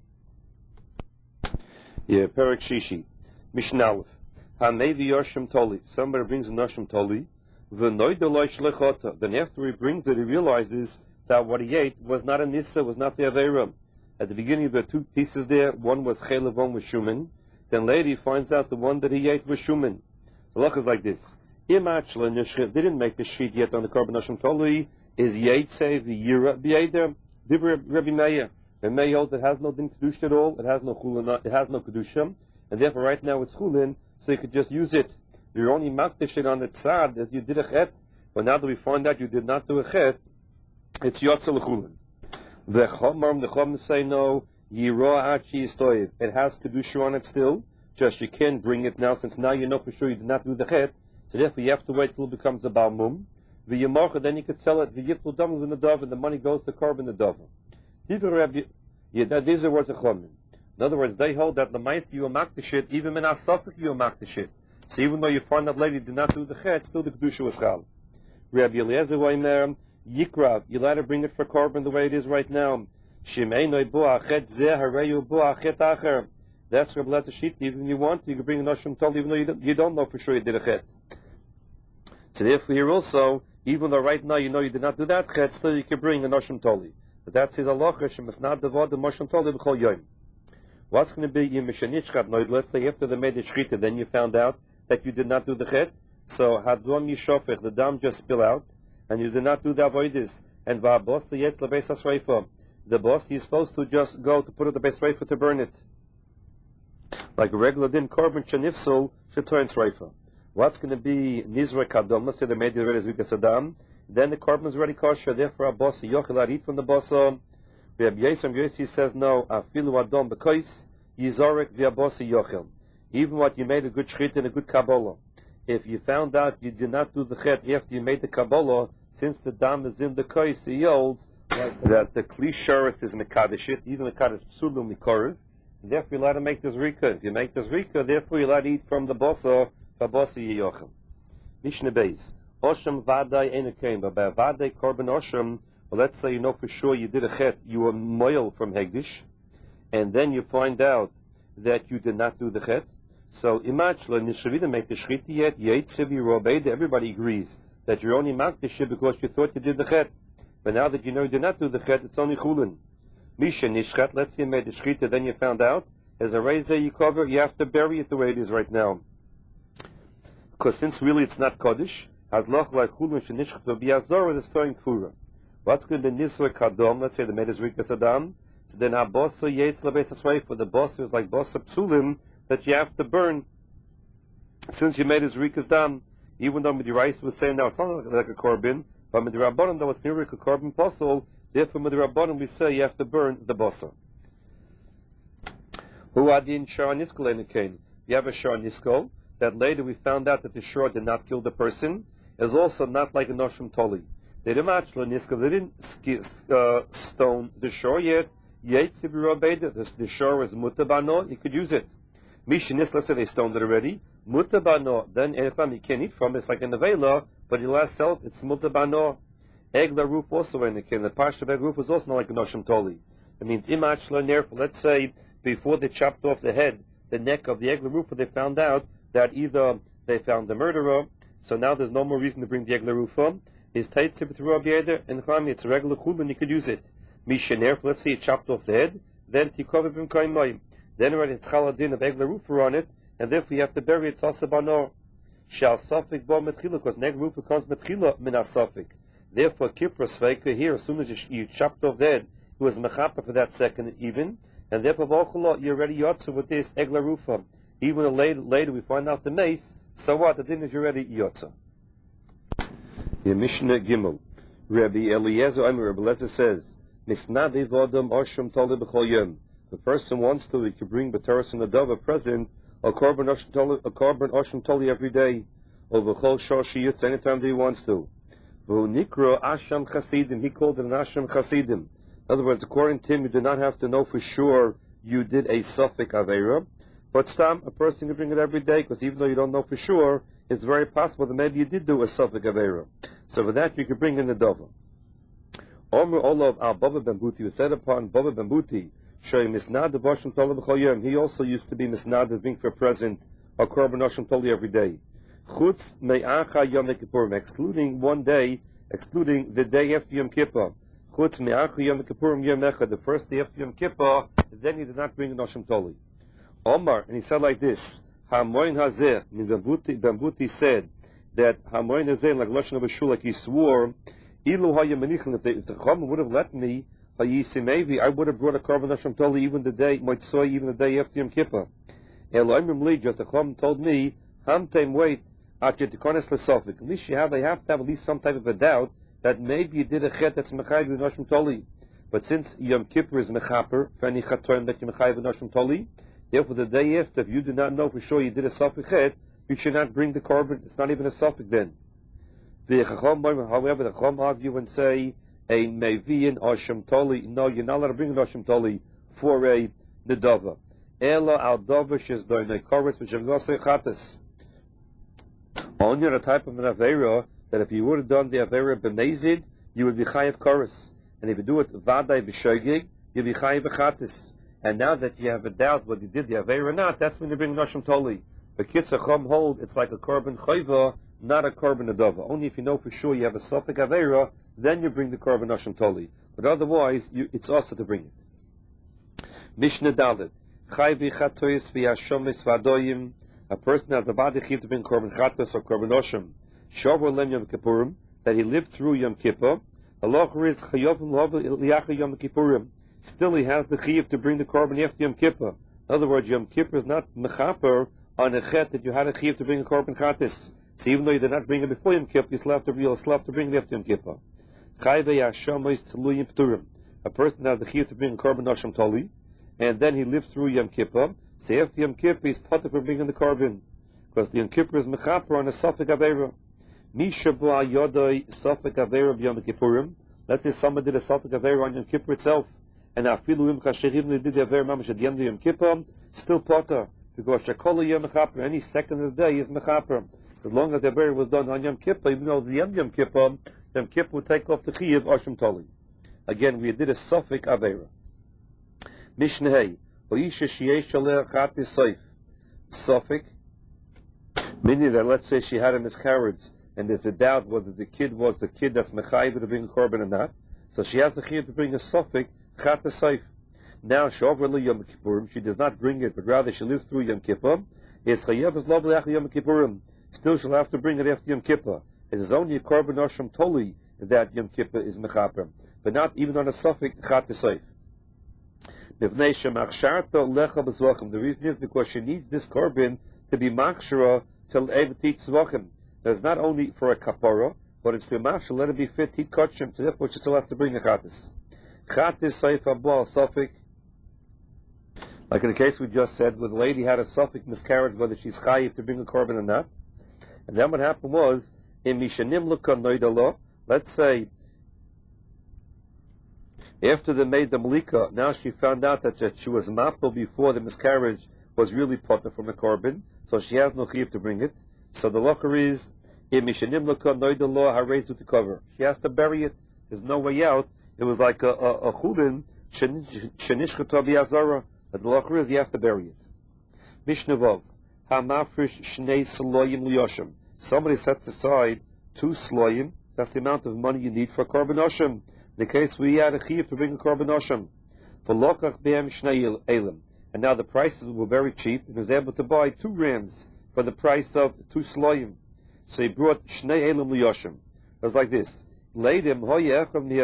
Yeah, Perak Shishi. Mishnah Aleph. Ha-mevi Osham Toli. Somebody brings an Osham Toli. V'noi deloi shlechota. Then after he brings it, he realizes that what he ate was not a Nissa, was not the Aveira. At the beginning, there were two pieces there. One was Chelev, one was Shuman. Then later, he finds out the one that he ate was Shuman. The loch is like this. Imachla didn't make the sheet yet on the korban Osham Toli. Is Yaitse v'yira b'yeder. Divrei Rabbi Meir. Rabbi Meir holds it has no din kedusha at all. It has no chulin. It has no kedusha, and therefore right now it's chulin, so you could just use it. You're only makdish on the tzad that you did a chet, but now that we find out you did not do a chet, it's yotzel chulin. The chomar, the chomar say no. Yiro achi istoyev. It has kedusha on it still. Just you can't bring it now, since now you know for sure you did not do the chet. So therefore you have to wait till it becomes a balmum. The Yamorcha, then you could sell it. The Yiptul Dam in the Dov, and the money goes to korban the Dov. These are words of Chomim. In other words, they hold that the mice you amak the shit, even in Asafik you amak the shit. So even though you find that lady did not do the chet, still the kedusha was chal. Rabbi Eliezer Weimer Yikrav, you let her bring it for korban the way it is right now. Shimei noi bo achet zeh hareyu bo achet acher. That's Rabbi Eliezer sheet. Even if you want, you can bring a noshim tol, even though you don't, you don't know for sure you did a chet. So therefore here also, even though right now you know you did not do that chet, still you can bring a noshim toli. But that's his halacha. Shemas not devad the noshim toli b'chol yom. What's going to be in Mishanichkat Noid? Let's say after they made the shchita, then you found out that you did not do the chet. So hadom yishofech, the dam just spill out, and you did not do the avoidis. And va'abos the yetz lebeis hasreifa. The boss he's supposed to just go to put it the beis reifa to burn it, like a regular din korban shenifsul shetoin sreifa. What's going to be Nizra Kadom? Let's say they made it already as we Sadam. Then the korban is already kosher. Therefore, a boss yochel eat from the boss. Rabbi Yisam Yossi says no. Afilu adom bekois yizorek v'abosi yochel. Even what you made a good shchit and a good kabbalah. If you found out you did not do the chet after you made the kabbalah, since the dam is in the kois, he holds like that the klisharis is mekadesh it, even mekadesh psulum mikorev. Therefore, you're allowed to make this rika. If you make this rika, therefore you're allowed to eat from the bossa. Babasi Yochel. Mishnah Beis. Osham Vadai Enekim. But by Vadai Korban Osham, well, let's say you know for sure you did a chet, you were moil from Hegdish, and then you find out that you did not do the chet. So, Imachla Nishavida make the shchiti yet, Yaitsevi Robeid, everybody agrees that you're only makdish because you thought you did the chet. But now that you know you did not do the chet, it's only chulin. Misha Nishchat, let's say you made the shchita, then you found out, as a raised there you cover, you have to bury it the way it is right now. Because since really it's not Kodesh, as loch like chulun shenishchat will be azor with a storing kfura. What's going to be nisra kadom? Let's say the made is rikas adam. So then abosa yates lebeis asrei for the boss is like bosa psulim that you have to burn. Since you made his rikas dam, even though Midirais was saying now it's not like a korban, but Midirabbanon that was near a korban posel. Therefore Midirabbanon we say you have to burn the bosa. Who adin shar niskol enekain? You have a shar niskol. That later we found out that the shor did not kill the person, is also not like a noshim toli. They didn't they didn't uh, stone the shor yet. The, the shor is mutabano, you could use it. Mishinis, let's say they stoned it already. Mutabano, then anytime you can't eat from it, it's like a nevela, but you last sell it, it's mutabano. Egla roof also in the kin. The parsha of egg roof was also not like a noshim toli. It means imach nerf. Let's say before they chopped off the head, the neck of the egla roof, they found out that either they found the murderer, so now there's no more reason to bring the Egla Rufa. His Taitzib to Rabbi Eder, and Chami, it's a regular chulin, you could use it. Mishaner, let's say it chopped off the head, then Tikov Bim Kaimayim. Then already it's Chaladin of Egla Rufa on it, and therefore you have to bury it also Banor. Shall Safik Bo Metchila, because Neg Rufa comes Metchila Mina Safik. Therefore, Kipra Sveika here, as soon as you, you chopped off the head, it was Mechapa for that second even, and therefore Vochala, you're already Yotza with this Egla Rufa. Even later, later we find out the mace, so what? The thing is you're already Yotza. The Mishnah Gimel. Rabbi Eliezer, I mean, Rabbi Eliezer says, Misnadi Vodam Osham Toli B'chol Yom. The person wants to, he can bring B'teres and Adov, a present, a Korban Osham Toli, a Korban Osham Toli every day, or V'chol Shoshi Yutz, anytime that he wants to. V'unikro Asham Chasidim, he called it an Asham Chasidim. In other words, according to him, you do not have to know for sure you did a Suffolk Aveira, but Stam, a person can bring it every day, because even though you don't know for sure, it's very possible that maybe you did do a Suffolk Aveira. So for that, you could bring in the Dova. Omer Olav al Baba Bambuti was said upon Baba Bambuti, showing Misnad of Osham Toli B'chol Yom. He also used to be Misnad of being for a present, or Korban Osham Toli every day. Chutz Me'acha Yom Kippurim, excluding one day, excluding the day after Yom Kippur. Chutz Me'acha Yom Kippurim Yom Echad, the first day after Yom Kippur, then he did not bring an Osham Toli. Omar, and he said like this, Hamoin Hazeh, Bambuti, Bambuti said that Hamoin Hazeh, like Lashon of Ashul, like he swore, Ilu Hayamanichin, if the, if the Chacham would have let me, maybe I would have brought a Korban Osham Toli even the day, Moitzoy, even the day after Yom Kippur. Elohim Li, just the Chacham told me, Hamtem wait, at your Tikonis Lesofik. At least you have, they have to have at least some type of a doubt that maybe you did a Chet that's Mechayiv in Osham Toli. But since Yom Kippur is Mechaper, for any Chatoim that you Mechayiv in Osham Toli, therefore the day after, if you do not know for sure you did a Sofik Chet, you should not bring the Korban, it's not even a Sofik then. However, the Chacham argue and say, a Mevi'in Osham Toli, no, you're not allowed to bring an Osham Toli for a Nedava. Ela al Dovish is doing a chorus which is also Chatas. Only a type of an Avera that if you would have done the Avera B'mezid, you would be Chayav chorus. And if you do it Vadai B'shogig, you'll be Chayav Chatas. And now that you have a doubt whether you did the Avera or not, that's when you bring an Osham Toli. The Kitzur Chum hold, it's like a Korban Chayva, not a Korban Adova. Only if you know for sure you have a Sofik Avera, then you bring the Korban Osham Toli. But otherwise, you, it's also to bring it. Mishnah Dalet. Chai v'chatois v'yashomis v'adoyim. A person has a body chiv to bring Korban Chatos or Korban Osham. Shavor lem Yom Kippurim, that he lived through Yom Kippur. Allah is chayovim liacha Yom Kippurim. Still he has the chiv to bring the Korban after Yom Kippur. In other words, Yom Kippur is not mechaper on a chet that you had a chiv to bring a Korban Chatos. So even though you did not bring it before Yom Kippur, you still have to, you still have to bring it after Yom Kippur. A person has the chiyuv to bring a Korban Osham Toli, and then he lived through Yom Kippur. So after Yom Kippur, he's potter for bringing the Korban, because the Yom Kippur is mechaper on a Sofik Aveira. Misha B'al Yodoi Sofik Aveira B'Yom Kippurim. Let's say someone did a Sofik Aveira on Yom Kippur itself, and Afilu Im Chashirim did the Aveira Mamash at the end of Yom Kippur, still potter, because Shakol Yom Mechaper, any second of the day is mechaper. As long as the Aveira was done on Yom Kippur, even though the end of Yom Kippur, Yom Kippur would take off the Chiyuv Osham Toli. Again, we did a Sofik Aveira. Mishnah Hey, Oisha Sheyesh Aleh Chatis Soif. Sofik, meaning that let's say she had a miscarriage, and there's a doubt whether the kid was the kid that's Mechayiv to bring a Korban or not. So she has the Chiyuv to bring a Sofik Chatis Soif. Now, Shover Yom Kippurim, she does not bring it, but rather she lives through Yom Kippur. Is Chayev is Lo B'Leach Yom Kippurim. Still, she'll have to bring it after Yom Kippur. It is only a Korban Osham Toli that Yom Kippur is mechaper, but not even on a Sofik Chatis Soif. The reason is because she needs this Korban to be machshara till Eivat Tzvachim. That's not only for a kapara, but it's to machshara, let it be fit heat kachim, so therefore she still has to bring a Chatis. Chatis Soif Abal Sofik. Like in the case we just said, where the lady had a Sofik miscarriage, whether she's chayiv to bring a Korban or not. And then what happened was, let's say, after they made the Malika, now she found out that, that she was mapel before the miscarriage was really potter from the Korban, so she has no chiyuv to bring it. So the locher is, to cover. She has to bury it. There's no way out. It was like a, a, a chulin, shenishchata b'yazara. But the locher is, you have to bury it. Mishnah Vav. hamafrish shnei sloyim liyoshim. Somebody sets aside two sloyim. That's the amount of money you need for korban oshim. In the case we had a chiyuv to bring a korban oshim. For lokach behem shnei elim. And now the prices were very cheap. He was able to buy two rams for the price of two sloyim. So he brought shnei elim liyoshim. It was like this. Later, later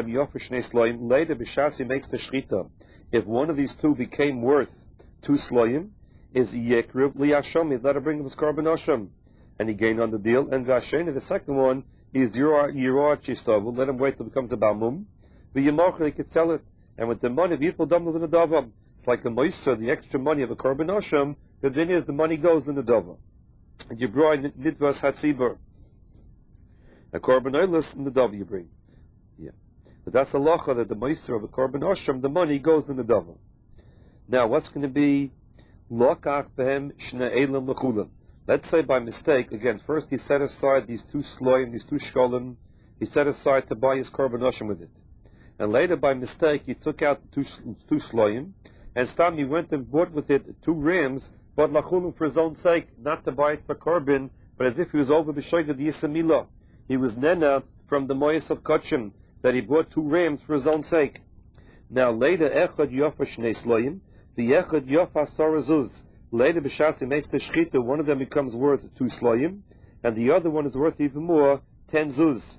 b'shas makes the shchita. If one of these two became worth two sloyim, is yekriv liyashom, let her bring his korban oshim, and he gained on the deal. And v'asheni, the second one, is yirah chistavu, let him wait till it becomes a balmum. V'yimoch, he could sell it, and with the money of yipol dam l'nadavam, it's like the moisa, the extra money of a korban oshim. The thing is, the money goes in the dava. And you brought nitvas hatzibur. A korban oilus in the dava you bring. Yeah. But that's the lacha that the meister of a korban osham, the money goes in the dava. Now, what's going to be lokach behem shnei elim lechulim? Let's say by mistake, again, first he set aside these two sloim, these two shkolim, he set aside to buy his korban osham with it. And later by mistake he took out the two, two sloim, and stam he went and bought with it two rams, but lachulim for his own sake, not to buy it for korban, but as if he was over b'shoigad yisamila. He was nena from the moyes of kachim, that he bought two rams for his own sake. Now later, echad yofa shnei sloim, the echad yofa sarazuz. Later, b'shas he makes the shchita, one of them becomes worth two sloim, and the other one is worth even more, ten zuz.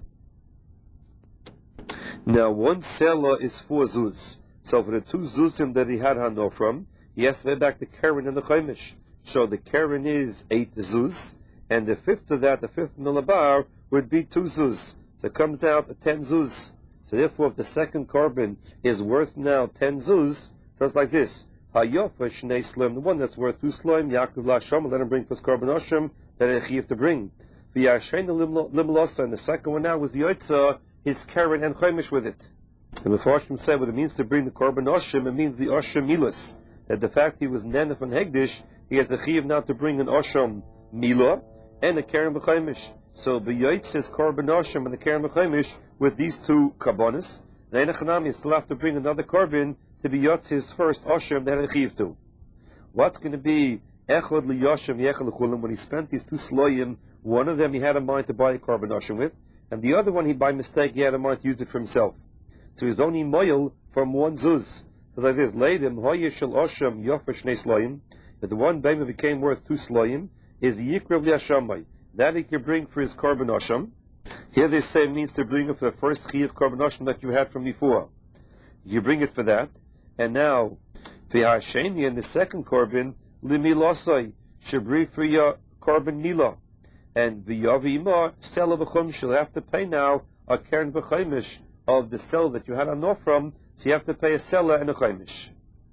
Now one seller is four zuz. So for the two zuzim that he had hano from, he has to pay back the keren and the chaimish. So the keren is eight zuz, and the fifth of that, the fifth nolabar, would be two zuz. So it comes out at ten zuz. So therefore, if the second korban is worth now ten zuz, so it's like this. Hayofa shnei sloim, the one that's worth two sloim, Yaakov lasham, let him bring for his korban oshim, that he have to bring. V'yashen limlosa, and the second one now was the yotza, his keren and chaimish with it. And the Mepharshim said what it means to bring the korban oshim, it means the oshim milas. That the fact he was nenef and hegdish, he has a chiyuv now to bring an osham milah and a keren b'chaimish. So the Yaitz says korban oshim and the keren b'chaimish with these two karbonis. And Einachanami still have to bring another korban to be Yatz's first oshim that had a chiyuv to. What's going to be echad liyoshim yechad l'chulim? When he spent these two sloyim, one of them he had in mind to buy a korban oshim with, and the other one he by mistake he had in mind to use it for himself. So he's only moil from one zuz. So like this, leidim hoyishel oshim yofa shnei sloyim. That the one bema became worth two sloyim is yikrav liashamai. That he can bring for his korban osham. Here they say it means to bring it for the first chiyuv korban osham that you had from before. You bring it for that, and now v'hasheni in the second korban limilosai should bring for your korban nila, and v'yavima selah b'chum shall have to pay now a keren b'chaimish of the sell that you had on from, so you have to pay a seller and a chaimish.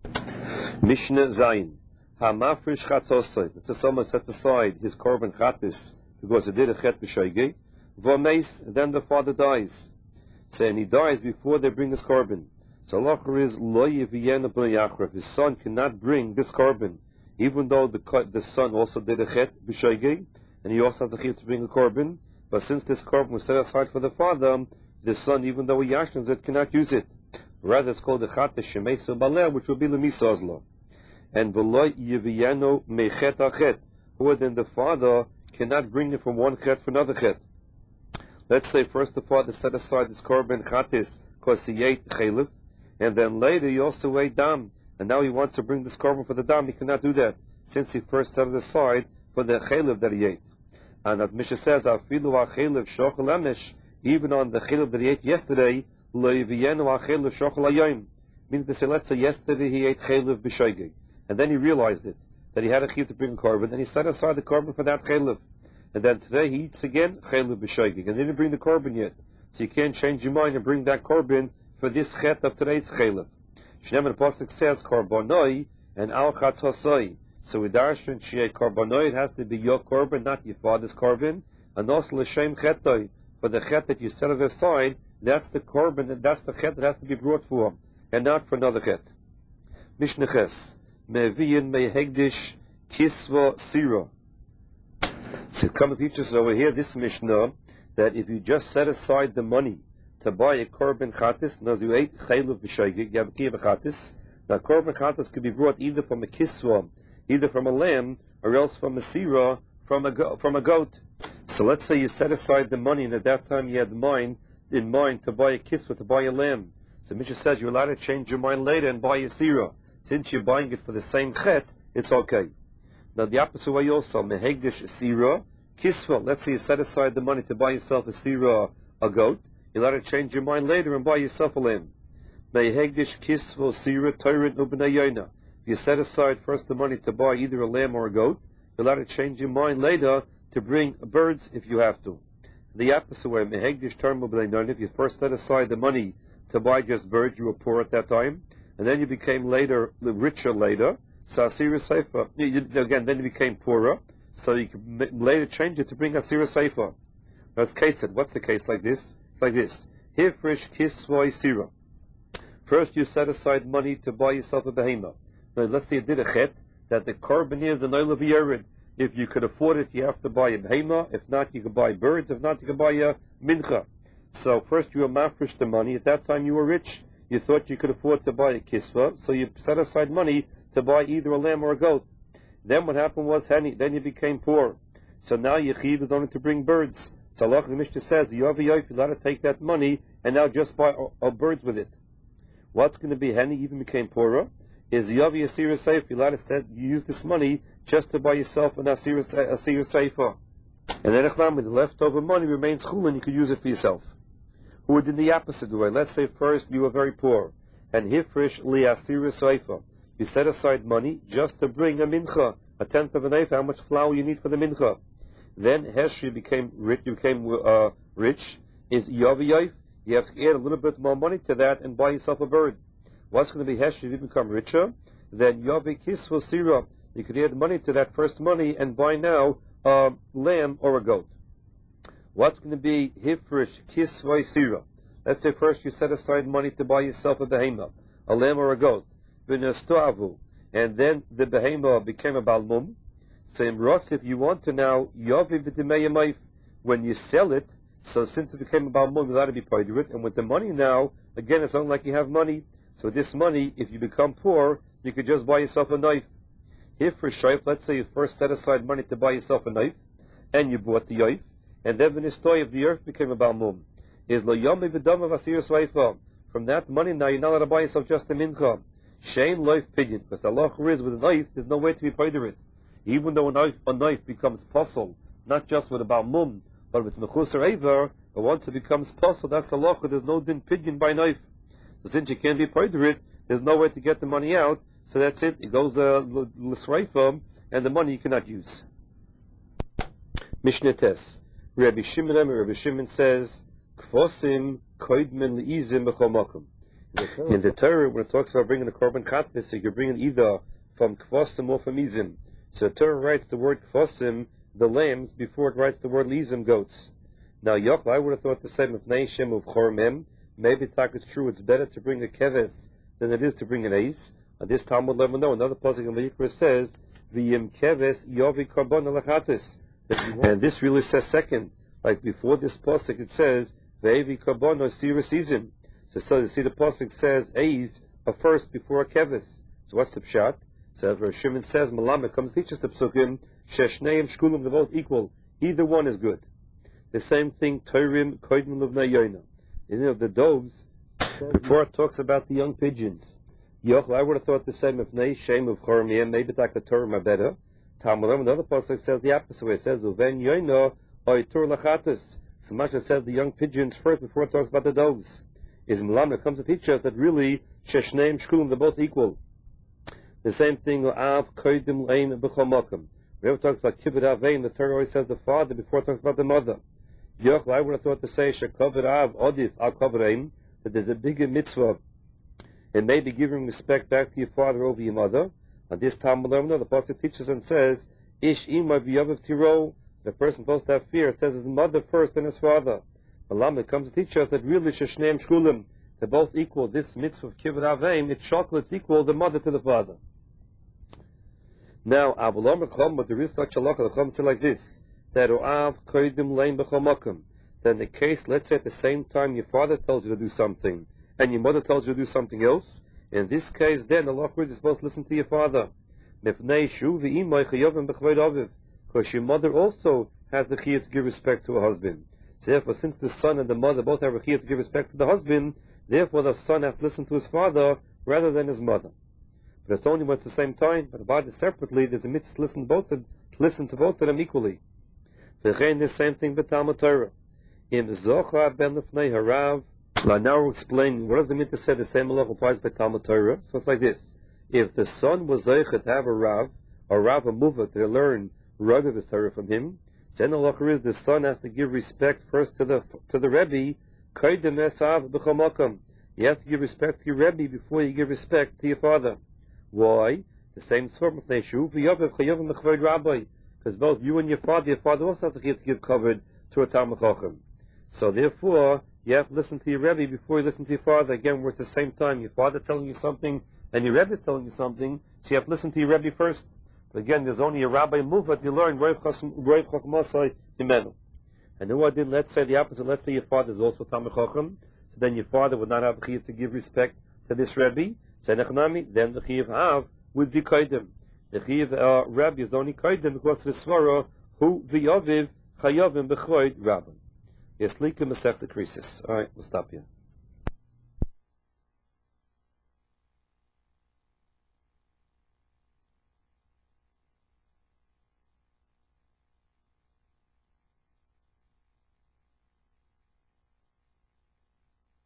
Mishnah Zayin. Hamafrish chatzosai. Let's say someone set aside his korban chatis because he did a chet b'shoigeg. V'meis, then the father dies. So, and he dies before they bring his korban. So halacha is lo yiviyena b'nei his son cannot bring this korban, even though the the son also did a chet b'shoigeg, and he also has a chiyuv to bring a korban. But since this korban was set aside for the father, the son, even though he yashens it, cannot use it. Rather, it's called the chat shemeisa baleh, which will be lemisazla. And v'lo yiviyeno mechet achet, or then the father cannot bring it from one chet for another chet. Let's say first the father set aside his korban chatis because he ate chaylev, and then later he also ate dam, and now he wants to bring this korban for the dam. He cannot do that since he first set it aside for the chaylev that he ate. And that Mishnah says, "Afilu ha'chaylev shochel emesh," even on the chaylev that he ate yesterday, lo yiviyenu ha'chaylev shochel hayom. Meaning to say, let's say yesterday he ate chaylev b'shoigeg, and then he realized it that he had a chiyuv to bring a korban, and he set aside the korban for that chaylev. And then today he eats again chaylev b'shoigeg, and he didn't bring the korban yet. So you can't change your mind and bring that korban for this chet of today's chaylev. Shneimah the pasuk says korbanoi and al chatzosoi. So with darshan shei korbanoi, it has to be your korban, not your father's korban, and also l'shem chetoi, for the chet that you set it aside, that's the korban, and that's the chet that has to be brought for, and not for another chet. Mishnah Ches meviyin mehegdish kisva sira. So it comes to teach us over here, this Mishnah, that if you just set aside the money to buy a korban chatis, now you ate chaylev b'shoigeg, you have a kiyuv chatis. Now korban chatis could be brought either from a kisva, either from a lamb, or else from a sira, from a go- from a goat. So let's say you set aside the money, and at that time you had mind in mind to buy a kisva, to buy a lamb. So Mishnah says you're allowed to change your mind later and buy a sira. Since you're buying it for the same chet, it's okay. Now the opposite way also, mehegdish sira, kisva. Let's say you set aside the money to buy yourself a sira, a goat. You're allowed to change your mind later and buy yourself a lamb. Mehegdish kisva sira toirin ubnayona. If you set aside first the money to buy either a lamb or a goat, you're allowed to change your mind later to bring birds if you have to. The opposite way, mehegdish term ubnayona. If you first set aside the money to buy just birds, you were poor at that time, and then you became later richer later. So asira seifa. Again, then you became poorer, so you could later change it to bring asira seifa. That's case said. What's the case like this? It's like this. Hifrish kisvoy sira. First, you set aside money to buy yourself a behemoth. Now, let's say you did a chet that the korban is an oil of yerid. If you could afford it, you have to buy a behemoth. If not, you could buy birds. If not, you could buy a mincha. So first, you were mafresh the money. At that time, you were rich. You thought you could afford to buy a kisva, so you set aside money to buy either a lamb or a goat. Then what happened was, then you became poor. So now Yechiv is only to bring birds. So Allah the Mishnah says, you have you're allowed to take that money and now just buy uh, birds with it. What's going to be Henny even became poorer? Is Yavi Asira Seif, you're allowed to set, you use this money just to buy yourself an Asira Seifa. And then with the leftover money remains chul and you could use it for yourself. Who did the opposite way? Let's say first you were very poor, and hifrish li Asira Seifa. You set aside money just to bring a mincha, a tenth of an eighth, how much flour you need for the mincha. Then Heshri became rich, you became uh, rich, is Yavi you have to add a little bit more money to that and buy yourself a bird. What's going to be Heshri if you become richer? Then Yavi Kisva Sira, you could add money to that first money and buy now a lamb or a goat. What's going to be Hifrish Kisva Sira? Let's say first you set aside money to buy yourself a behemoth, a lamb or a goat. And then the behemoth became a balmum. So in Ross, if you want to now, when you sell it, so since it became a balmum, you ought to be paid with it. And with the money now, again, it's not like you have money. So this money, if you become poor, you could just buy yourself a knife. Here for shaif, let's say you first set aside money to buy yourself a knife, and you bought the knife, and then when the story of the earth became a balmum, is lo yomi v'dama v'asir swaifa. From that money now, you're not allowed to buy yourself just a mincha. Shein loif pidyon, because the Allah is with a knife, there's no way to be paid with it. Even though a knife, a knife becomes possible, not just with a balmum, but with mechus or aver, but once it becomes possible, that's the Allah, there's no din pidyon by knife. So since you can't be paid with it, there's no way to get the money out, so that's it, it goes uh, l'sreifam, and the money you cannot use. Mishnah Tes. Rabbi Shimon, Rabbi Shimon says, Kfosim koidmen li'izim b'chol makom. In the Torah, when it talks about bringing the korban chatvis, you can bring it either from kfosim or from izim. So the Torah writes the word kfosim, the lambs, before it writes the word lizim, goats. Now, Yochel, I would have thought the same of Neishem of Chormem. Maybe talk is true, it's better to bring a keves than it is to bring an ace. And this Talmud level, no, another pasuk in Vayikra says, V'yim keves yovi karbon alachatis. And this really says second. Like before this pasuk, it says, Ve'evi karbon or sirus izim. So, so you see the pasuk says, ace are first before a keves. So what's the pshat? So Rav Shimon says, Malama comes to teach us the psukim, Sheshneim shkulim, they're both equal. Either one is good. The same thing, Torim koidmin luvnei yoina. You know, the doves, before it talks about the young pigeons, Yochel, I would have thought the same of Nei, Shem of Chormiyah, maybe like the Torah are better. Talmud, another pasuk says the opposite way. It says, Uven yoina oitur lachatus. So much as says the young pigeons first before it talks about the doves. Is Malama comes to teach us that really, Sheshneim shkulim, they're both equal. The same thing, Av koidim lein b'chol makom. Whenever it talks about kibbut avein, the Torah always says the father before it talks about the mother. Yochel, I would have thought to say shekavod av odif al kavreim, that there's a bigger mitzvah, and maybe giving respect back to your father over your mother. And this time, the pasuk teaches and says, ish ima v'yaviv tiro, the person supposed to have fear. It says his mother first and his father. Malam, it comes to teach us that really sheshneim shkulim, they're both equal. This mitzvah of kibbut aveim, it's chocolate, it's equal the mother to the father. Now, avolom echom, but there is such a law, the chom say like this. That in the case, let's say at the same time your father tells you to do something and your mother tells you to do something else, in this case then the law is supposed to listen to your father. Because your mother also has the chiyuv to give respect to her husband. So therefore, since the son and the mother both have a chiyuv to give respect to the husband, therefore the son has to listen to his father rather than his mother. But it's only when it's the same time, but about it separately, there's a mitzvah to listen, both of, to listen to both of them equally. The same thing with Talmud Torah. In Zohar ben Lefnei Harav, now we're explaining what does it mean to say the same halach applies by Talmud Torah. So it's like this: if the son was zeichet to have a rav, or rav a muva to learn Rav of his Torah from him, then the halacha is the son has to give respect first to the to the Rebbe. Kaidem esav b'chol makom. You have to give respect to your Rebbe before you give respect to your father. Why? The same sort of issue. Because both you and your father, your father also has to give covered to a Talmud Chacham. So therefore, you have to listen to your Rebbe before you listen to your father. Again, we're at the same time. Your father telling you something, and your Rebbe is telling you something, so you have to listen to your Rebbe first. But again, there's only a rabbi move that you learn, Roiv Chachmasai Himenu. And who I did, let's say the opposite, let's say your father is also Talmud Chacham, so then your father would not have the chiyuv to give respect to this Rebbe, then the chiyuv have would be Kaidem. The chiyuv uh, Rebbe is only Kaidem because of the Svara, who v'yaviv chayavim b'choid Rabbim. Yes, Likim Masech the Krisis. Alright, we'll stop here.